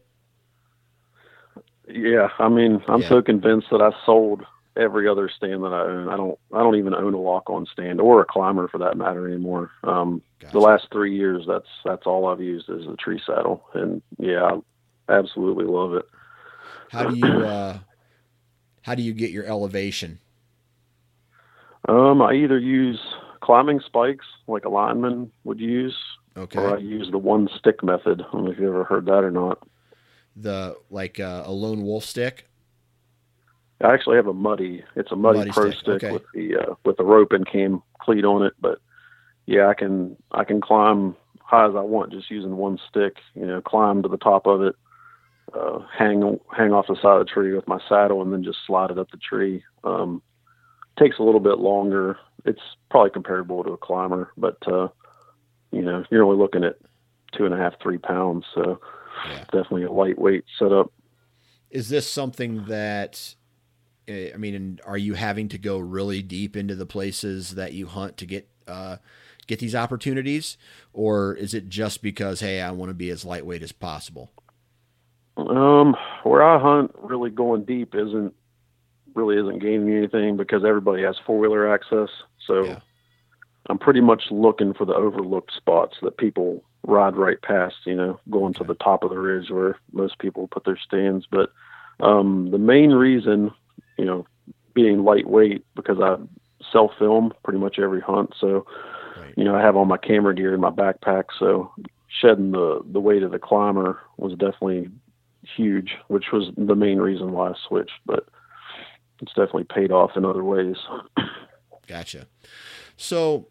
Yeah. I mean, I'm Yeah. so convinced that I sold every other stand that I own. I don't, I don't even own a lock-on stand or a climber for that matter anymore. Um, Gotcha. The last three years, that's, that's all I've used is the tree saddle. And yeah, I absolutely love it. How do you, uh, how do you get your elevation? Um, I either use climbing spikes like a lineman would use, Okay. or I use the one stick method. I don't know if you ever heard that or not. The, like, uh, a lone wolf stick. I actually have a muddy. It's a muddy, Muddy pro stick, stick, okay. with the uh, with the rope and cam cleat on it. But yeah, I can I can climb high as I want just using one stick. You know, climb to the top of it, uh, hang hang off the side of the tree with my saddle, and then just slide it up the tree. Um, takes a little bit longer. It's probably comparable to a climber, but uh, you know, you're only looking at two and a half, three pounds. So Yeah. definitely a lightweight setup. Is this something that, uh, I mean, and are you having to go really deep into the places that you hunt to get, uh, get these opportunities, or is it just because, hey, I want to be as lightweight as possible? Um, where I hunt, really going deep isn't really isn't gaining anything because everybody has four wheeler access. So Yeah. I'm pretty much looking for the overlooked spots that people ride right past, you know, going to Okay. the top of the ridge where most people put their stands. But um, the main reason, you know, being lightweight, because I self film pretty much every hunt. So, Right. you know, I have all my camera gear in my backpack. So shedding the, the weight of the climber was definitely huge, which was the main reason why I switched, but it's definitely paid off in other ways. Gotcha. So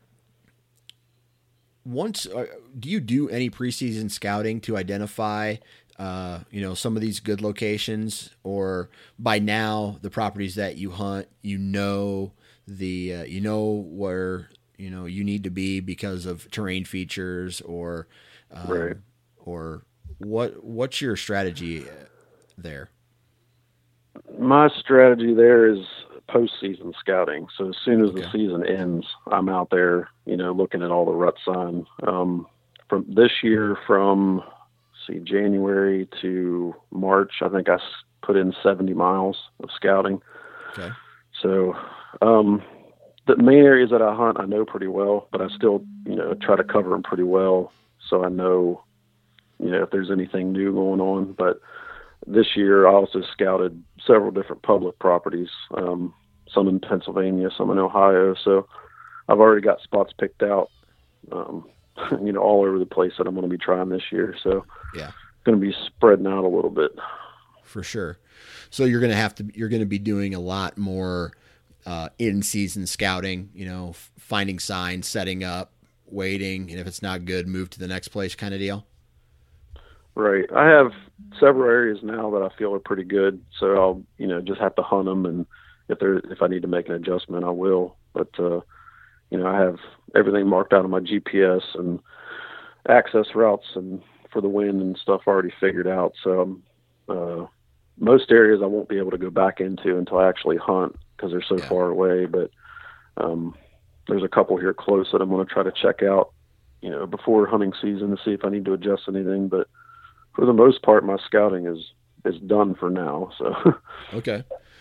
once, uh, do you do any preseason scouting to identify, uh, you know, some of these good locations, or by now the properties that you hunt, you know, the, uh, you know, where, you know, you need to be because of terrain features or, um, Right. or what, what's your strategy there? My strategy there is postseason scouting. So as soon as the Okay. season ends, I'm out there, you know, looking at all the rut sign. Um, from this year, from see January to March, I think I s- put in seventy miles of scouting. Okay. So um, the main areas that I hunt, I know pretty well, but I still, you know, try to cover them pretty well, so I know, you know, if there's anything new going on. But this year, I also scouted several different public properties, um, some in Pennsylvania, some in Ohio. So I've already got spots picked out, um, you know, all over the place that I'm going to be trying this year. So Yeah, going to be spreading out a little bit. for sure. So you're going to have to, you're going to be doing a lot more uh, in-season scouting, you know, f- finding signs, setting up, waiting, and if it's not good, move to the next place kind of deal. Right. I have several areas now that I feel are pretty good. So I'll, you know, just have to hunt them. And if there, if I need to make an adjustment, I will. But, uh, you know, I have everything marked out on my G P S and access routes and for the wind and stuff already figured out. So, um, uh, most areas I won't be able to go back into until I actually hunt because they're so Yeah. far away. But, um, there's a couple here close that I'm going to try to check out, you know, before hunting season to see if I need to adjust anything. But for the most part, my scouting is, is done for now. So, Okay.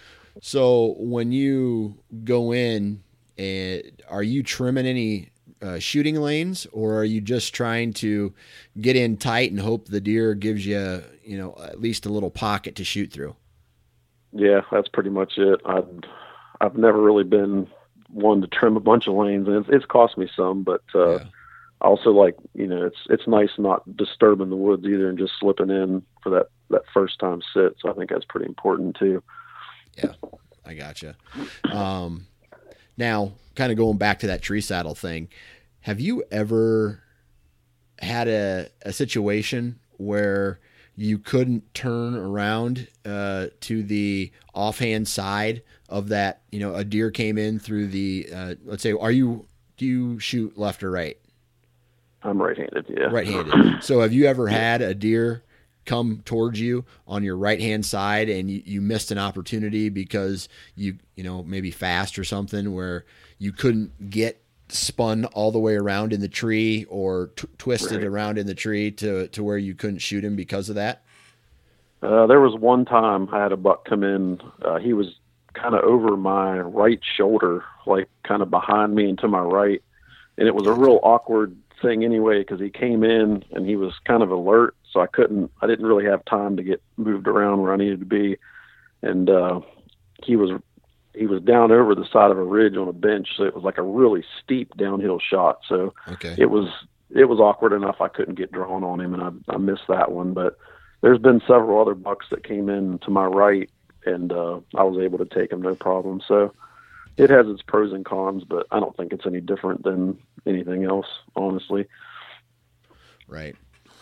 So when you go in, uh, are you trimming any uh, shooting lanes, or are you just trying to get in tight and hope the deer gives you, you know, at least a little pocket to shoot through? yeah, that's pretty much it. I've, I've never really been one to trim a bunch of lanes, and it's, it's cost me some, but, uh, Yeah. I also like, you know, it's, it's nice not disturbing the woods either and just slipping in for that, that first time sit. So I think that's pretty important too. Yeah, I gotcha. Um, now, kind of going back to that tree saddle thing, have you ever had a, a situation where you couldn't turn around uh, to the offhand side of that? You know, a deer came in through the, uh, let's say, are you, do you shoot left or right? I'm right-handed, yeah. Right-handed. So have you ever had a deer come towards you on your right-hand side and you, you missed an opportunity because you, you know, maybe fast or something where you couldn't get spun all the way around in the tree or t- twisted Right. around in the tree to, to where you couldn't shoot him because of that? Uh, there was one time I had a buck come in. Uh, he was kind of over my right shoulder, like kind of behind me and to my right. And it was a real awkward thing anyway, because he came in and he was kind of alert. So I couldn't, I didn't really have time to get moved around where I needed to be. And uh, he was he was down over the side of a ridge on a bench. So it was like a really steep downhill shot. So Okay. it was it was awkward enough I couldn't get drawn on him, and I, I missed that one. But there's been several other bucks that came in to my right, and uh, I was able to take them no problem. So it has its pros and cons, but I don't think it's any different than anything else, honestly. Right.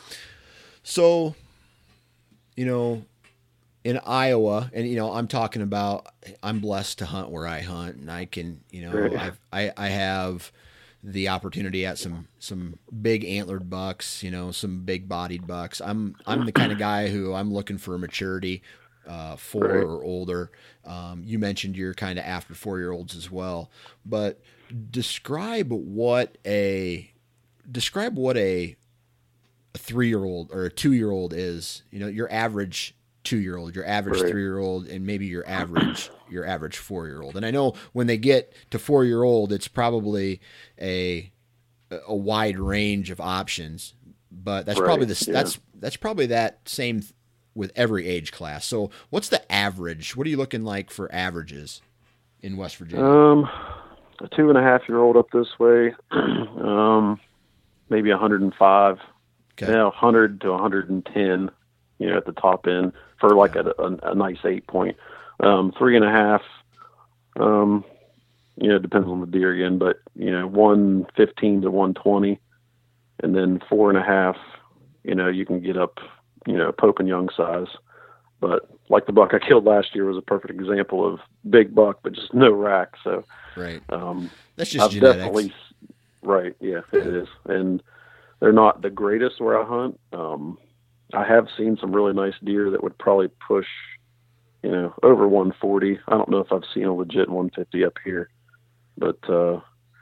So, you know, in Iowa, and, you know, I'm talking about, I'm blessed to hunt where I hunt, and I can, you know, Right. I've, I, I have the opportunity at some, some big antlered bucks, you know, some big bodied bucks. I'm, I'm the kind of guy who I'm looking for maturity, uh, four Right. or older. Um, you mentioned you're kind of after four year olds as well, but describe what a, describe what a, a three-year-old or a two-year-old is, you know, your average two-year-old, your average Right. three-year-old, and maybe your average, your average four-year-old. And I know when they get to four-year-old, it's probably a, a wide range of options, but that's Right, probably the, yeah. that's, that's probably that same th- with every age class. So what's the average? What are you looking like for averages in West Virginia? Um, a two and a half year old up this way, um, maybe one hundred five. Okay. Yeah, one hundred to one hundred ten, you know, at the top end for like a, a, a nice eight point. Um, three and a half, um, you know, it depends on the deer again, but, you know, one fifteen to one twenty. And then four and a half, you know, you can get up, you know, Pope and Young size. But like the buck I killed last year was a perfect example of big buck, but just no rack. So, Right. um, That's just I've genetics. definitely, right. Yeah, it is. And they're not the greatest where I hunt. Um, I have seen some really nice deer that would probably push, you know, over one forty. I don't know if I've seen a legit one fifty up here, but, uh,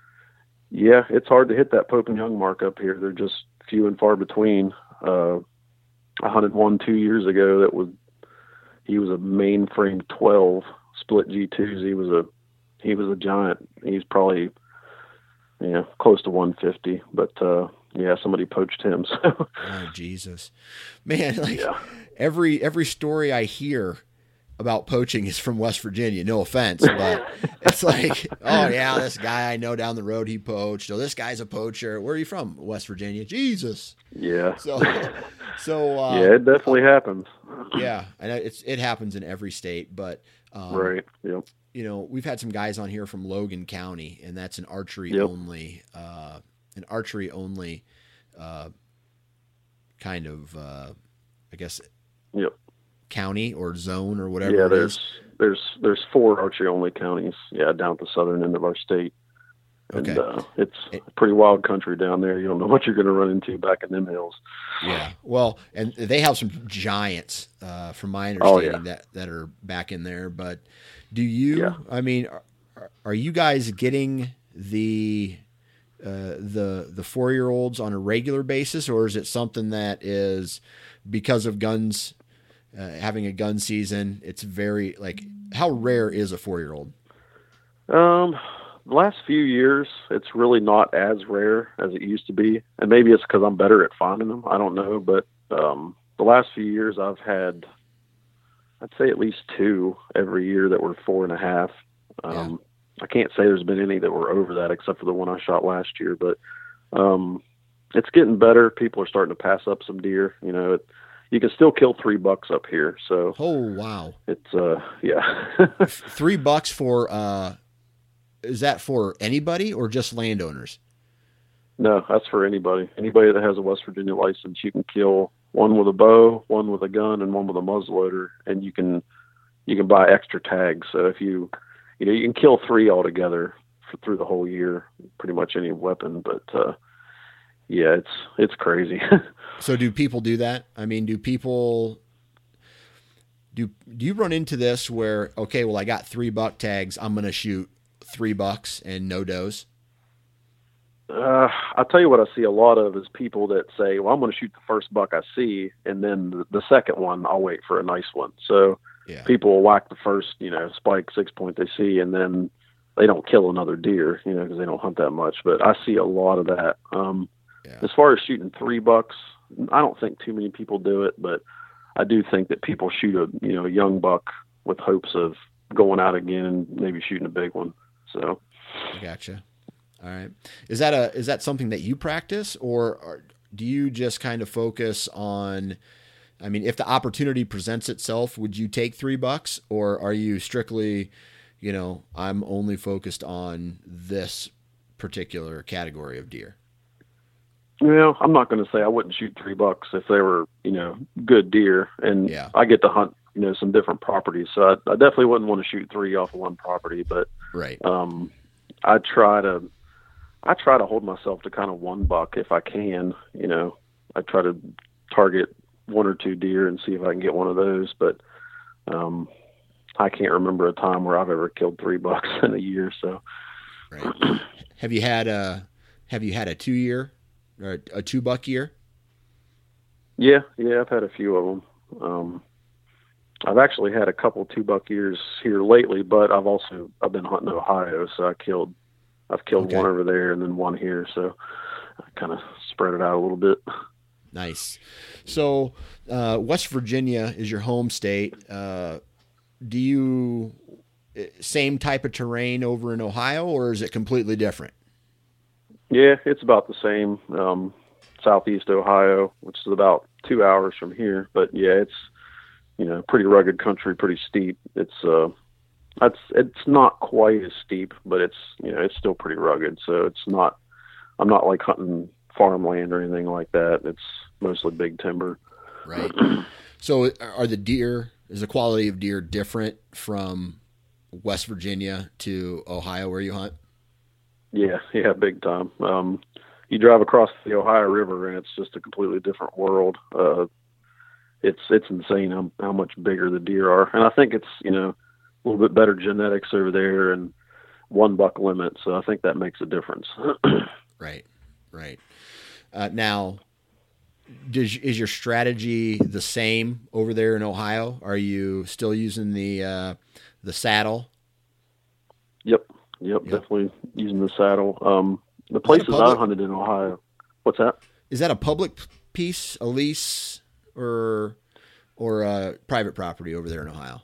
yeah, it's hard to hit that Pope and Young mark up here. They're just few and far between. Uh, I hunted one two years ago that was, he was a mainframe twelve split G twos. He was a, he was a giant. He's probably, you know, close to one fifty, but, uh, yeah, somebody poached him. So, Oh, Jesus, man! Like yeah, every every story I hear about poaching is from West Virginia. No offense, but it's like, oh yeah, this guy I know down the road, he poached. Oh, this guy's a poacher. Where are you from? West Virginia. Jesus. yeah, So, so uh, yeah, it definitely happens. yeah, and it's it happens in every state, but um, Right. Yep. you know, we've had some guys on here from Logan County, and that's an archery Yep. only, uh, an archery only, uh, kind of, uh, I guess, Yep. county or zone or whatever Yeah. it There's is. there's there's four archery only counties. Yeah, down at the southern end of our state. And Okay. uh, it's It- pretty wild country down there. You don't know what you're going to run into back in them hills. Yeah. Well, and they have some giants, uh, from my Oh, understanding, yeah. that, that are back in there. But do you, Yeah. I mean, are, are you guys getting the, uh, the, the four-year-olds on a regular basis, or is it something that is because of guns, uh, having a gun season? It's very, like, how rare is a four-year-old? Um, the last few years, it's really not as rare as it used to be, and maybe it's because I'm better at finding them. I don't know, but um, the last few years, I've had, I'd say at least two every year that were four and a half. Um, I can't say there's been any that were over that, except for the one I shot last year. But um, it's getting better. People are starting to pass up some deer. You know, it, you can still kill three bucks up here, so Oh, wow. it's uh, yeah. Three bucks for, uh, is that for anybody or just landowners? No, that's for anybody. Anybody that has a West Virginia license, you can kill one with a bow, one with a gun, and one with a muzzleloader, and you can you can buy extra tags. So if you you know you can kill three altogether for, through the whole year, pretty much any weapon. But uh, yeah, it's it's crazy. So do people do that? I mean, do people do do you run into this where, okay, well, I got three buck tags, I'm going to shoot three bucks and no does? Uh, I'll tell you what I see a lot of is people that say, well, I'm going to shoot the first buck I see, and then the, the second one, I'll wait for a nice one. So Yeah. people will whack the first, you know, spike six point they see, and then they don't kill another deer, you know, because they don't hunt that much. But I see a lot of that. Um, Yeah. As far as shooting three bucks, I don't think too many people do it, but I do think that people shoot a, you know, a young buck with hopes of going out again and maybe shooting a big one. So. I gotcha. All right. Is that a, is that something that you practice, or, or do you just kind of focus on, I mean, if the opportunity presents itself, would you take three bucks, or are you strictly, you know, I'm only focused on this particular category of deer? Well, I'm not going to say I wouldn't shoot three bucks if they were, you know, good deer, and Yeah. I get to hunt, you know, some different properties. So I, I definitely wouldn't want to shoot three off of one property, but Right. um, I try to, I try to hold myself to kind of one buck if I can. You know, I try to target one or two deer and see if I can get one of those. But um, I can't remember a time where I've ever killed three bucks in a year. So, Right. Have you had a, have you had a two year or a two buck year? yeah, yeah, I've had a few of them. Um, I've actually had a couple two buck years here lately, but I've also I've been hunting Ohio, so I killed I've killed Okay. one over there and then one here. So I kind of spread it out a little bit. Nice. So, uh, West Virginia is your home state. Uh, do you, same type of terrain over in Ohio, or is it completely different? Yeah, it's about the same. Um, southeast Ohio, which is about two hours from here. But yeah, it's, you know, pretty rugged country, pretty steep. It's, uh, that's, it's not quite as steep, but it's, you know, it's still pretty rugged. So it's not, I'm not like hunting farmland or anything like that. It's mostly big timber. Right. So are the deer, is the quality of deer different from West Virginia to Ohio where you hunt? Yeah, yeah, big time. Um, you drive across the Ohio River and it's just a completely different world. Uh, it's it's insane how, how much bigger the deer are, and I think it's, you know, a little bit better genetics over there and one buck limit. So I think that makes a difference. Right, right. Uh, now, does is your strategy the same over there in Ohio? Are you still using the uh, the saddle? Yep, yep, Yep. definitely using the saddle. Um, the places I public- hunted in Ohio. What's that? Is that a public piece, a lease, or or a private property over there in Ohio?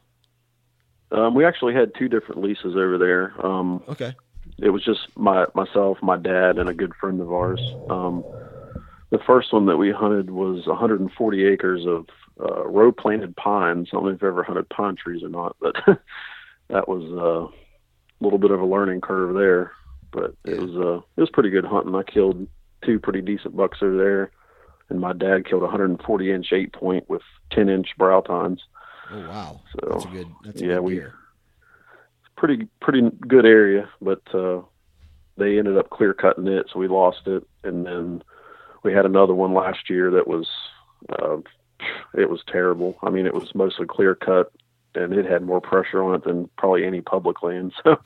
Um, we actually had two different leases over there. Um, Okay. it was just my myself, my dad, and a good friend of ours. Um, the first one that we hunted was one hundred forty acres of uh, row planted pines. I don't know if you've ever hunted pine trees or not, but that was uh, a little bit of a learning curve there. But it was uh, it was pretty good hunting. I killed two pretty decent bucks over there, and my dad killed a one hundred forty inch eight point with ten inch brow tines. Oh wow, So, that's a good. That's a yeah, good we- deer. pretty pretty good area, but uh, they ended up clear cutting it, so we lost it. And then we had another one last year that was uh, it was terrible. I mean, it was mostly clear cut, and it had more pressure on it than probably any public land. So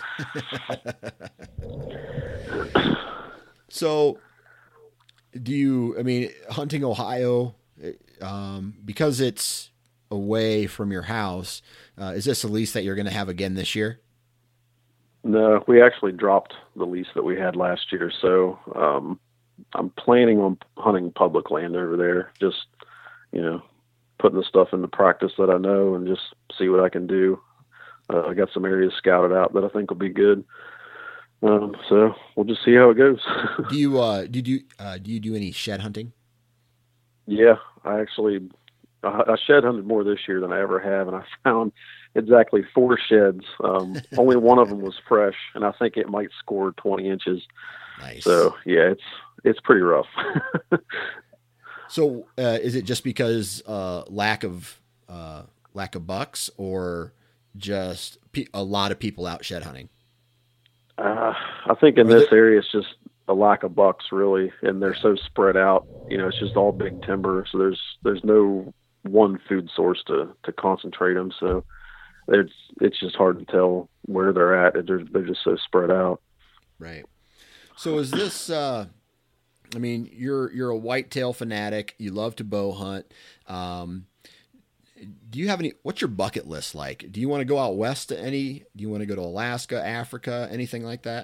So, do you? I mean, hunting Ohio, um, because it's away from your house. Uh, is this a lease that you're going to have again this year? no, we actually dropped the lease that we had last year. So um, I'm planning on hunting public land over there. Just, you know, putting the stuff into practice that I know and just see what I can do. Uh, I got some areas scouted out that I think will be good. Um, so we'll just see how it goes. Do you? Uh, did you? Uh, do you do any shed hunting? Yeah, I actually I, I shed hunted more this year than I ever have, and I found exactly four sheds. Um, only one of them was fresh, and I think it might score twenty inches. Nice. So yeah, it's it's pretty rough. So uh, is it just because uh, lack of uh, lack of bucks, or just pe- a lot of people out shed hunting? Uh, I think in Or this the- area, it's just a lack of bucks, really, and they're so spread out. You know, it's just all big timber, so there's there's no one food source to to concentrate them. So it's it's just hard to tell where they're at. They're they're just so spread out. Right. So is this? Uh, I mean, you're you're a whitetail fanatic. You love to bow hunt. Um, do you have any? What's your bucket list like? Do you want to go out west to any? Do you want to go to Alaska, Africa, anything like that?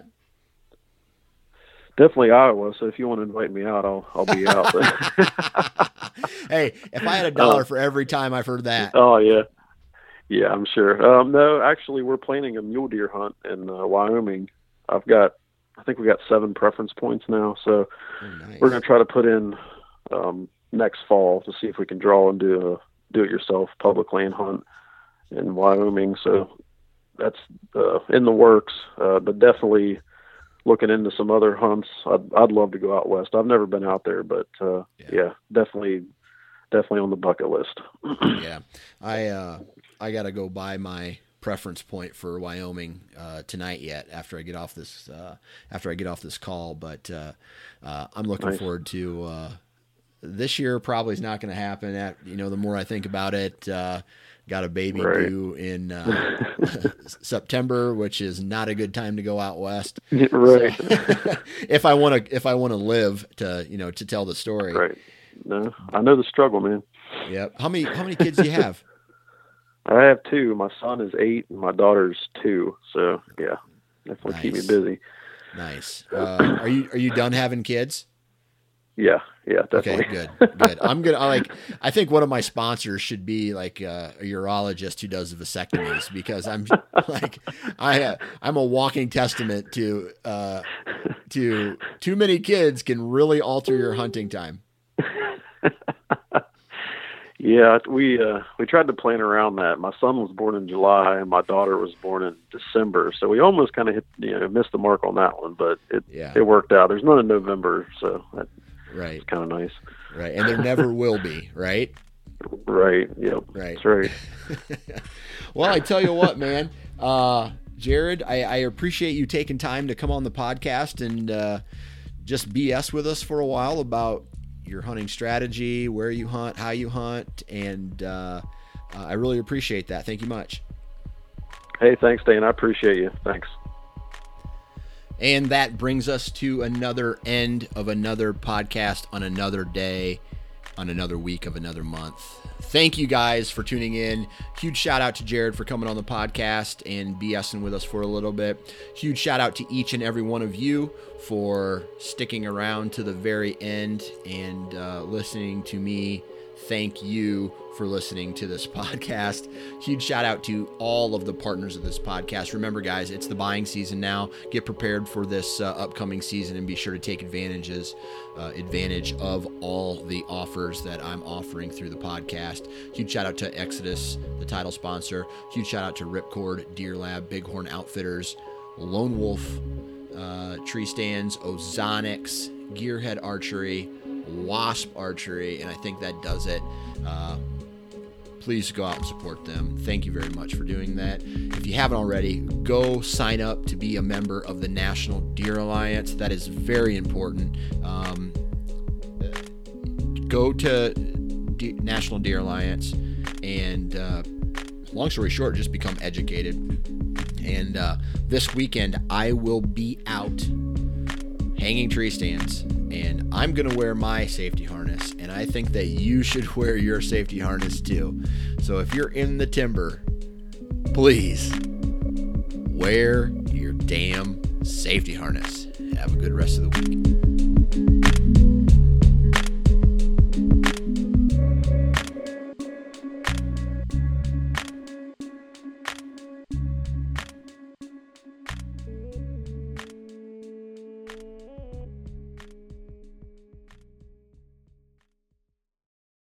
Definitely Iowa. So if you want to invite me out, I'll I'll be out. Hey, if I had a dollar for every time I've heard that. Oh yeah, yeah, I'm sure. Um, no, actually, we're planning a mule deer hunt in uh, Wyoming. I've got, I think we got seven preference points now, so Oh, nice. we're gonna try to put in um, next fall to see if we can draw and do a do-it-yourself public land hunt in Wyoming. So that's uh, in the works, uh, but definitely looking into some other hunts. I'd, I'd love to go out west. I've never been out there, but uh, Yeah. yeah, definitely, definitely on the bucket list. Yeah, I uh, I got to go buy my preference point for Wyoming uh, tonight yet after I get off this uh, after I get off this call. But uh, uh, I'm looking Nice. forward to uh, this year. Probably is not going to happen. At you know, the more I think about it, uh, got a baby Right. due in uh, September, which is not a good time to go out west. Right. if I want to, if I want to live to you know to tell the story. Right. No, I know the struggle, man. Yep. How many how many kids do you have? I have two. My son is eight and my daughter's two. So yeah, definitely keep me Nice. busy. Nice. Uh, are you are you done having kids? Yeah. Yeah, Okay, definitely. good, good. I'm gonna I like. I think one of my sponsors should be like uh, a urologist who does vasectomies, because I'm like I uh, I'm a walking testament to uh, to too many kids can really alter your hunting time. Yeah, we uh, we tried to plan around that. My son was born in July and my daughter was born in December, so we almost kind of hit, you know, missed the mark on that one, but it Yeah. it worked out. There's none in November, so that's Right, kind of nice. right, and there never will be. Right, Right. Yep. right. That's right. Well, I tell you what, man, uh, Jared, I, I appreciate you taking time to come on the podcast and uh, just B S with us for a while about your hunting strategy, where you hunt, how you hunt, and uh, uh, I really appreciate that. Thank you much. Hey, thanks, Dan. I appreciate you. Thanks. And that brings us to another end of another podcast on another day, on another week of another month. Thank you guys for tuning in. Huge shout out to Jared for coming on the podcast and BSing with us for a little bit. Huge shout out to each and every one of you for sticking around to the very end and uh, listening to me. Thank you for listening to this podcast. Huge shout out to all of the partners of this podcast. Remember, guys, it's the buying season now. Get prepared for this uh, upcoming season and be sure to take advantages, uh, advantage of all the offers that I'm offering through the podcast. Huge shout out to Exodus, the title sponsor. Huge shout out to Ripcord, Deer Lab, Bighorn Outfitters, Lone Wolf uh, Tree Stands, Ozonics, Gearhead Archery, Wasp Archery, and I think that does it. Uh, please go out and support them. Thank you very much for doing that. If you haven't already, go sign up to be a member of the National Deer Alliance. That is very important. Um, go to De- National Deer Alliance and uh, long story short, just become educated. And uh, this weekend, I will be out hanging tree stands, and I'm going to wear my safety harness, and I think that you should wear your safety harness too. So if you're in the timber, please wear your damn safety harness. Have a good rest of the week.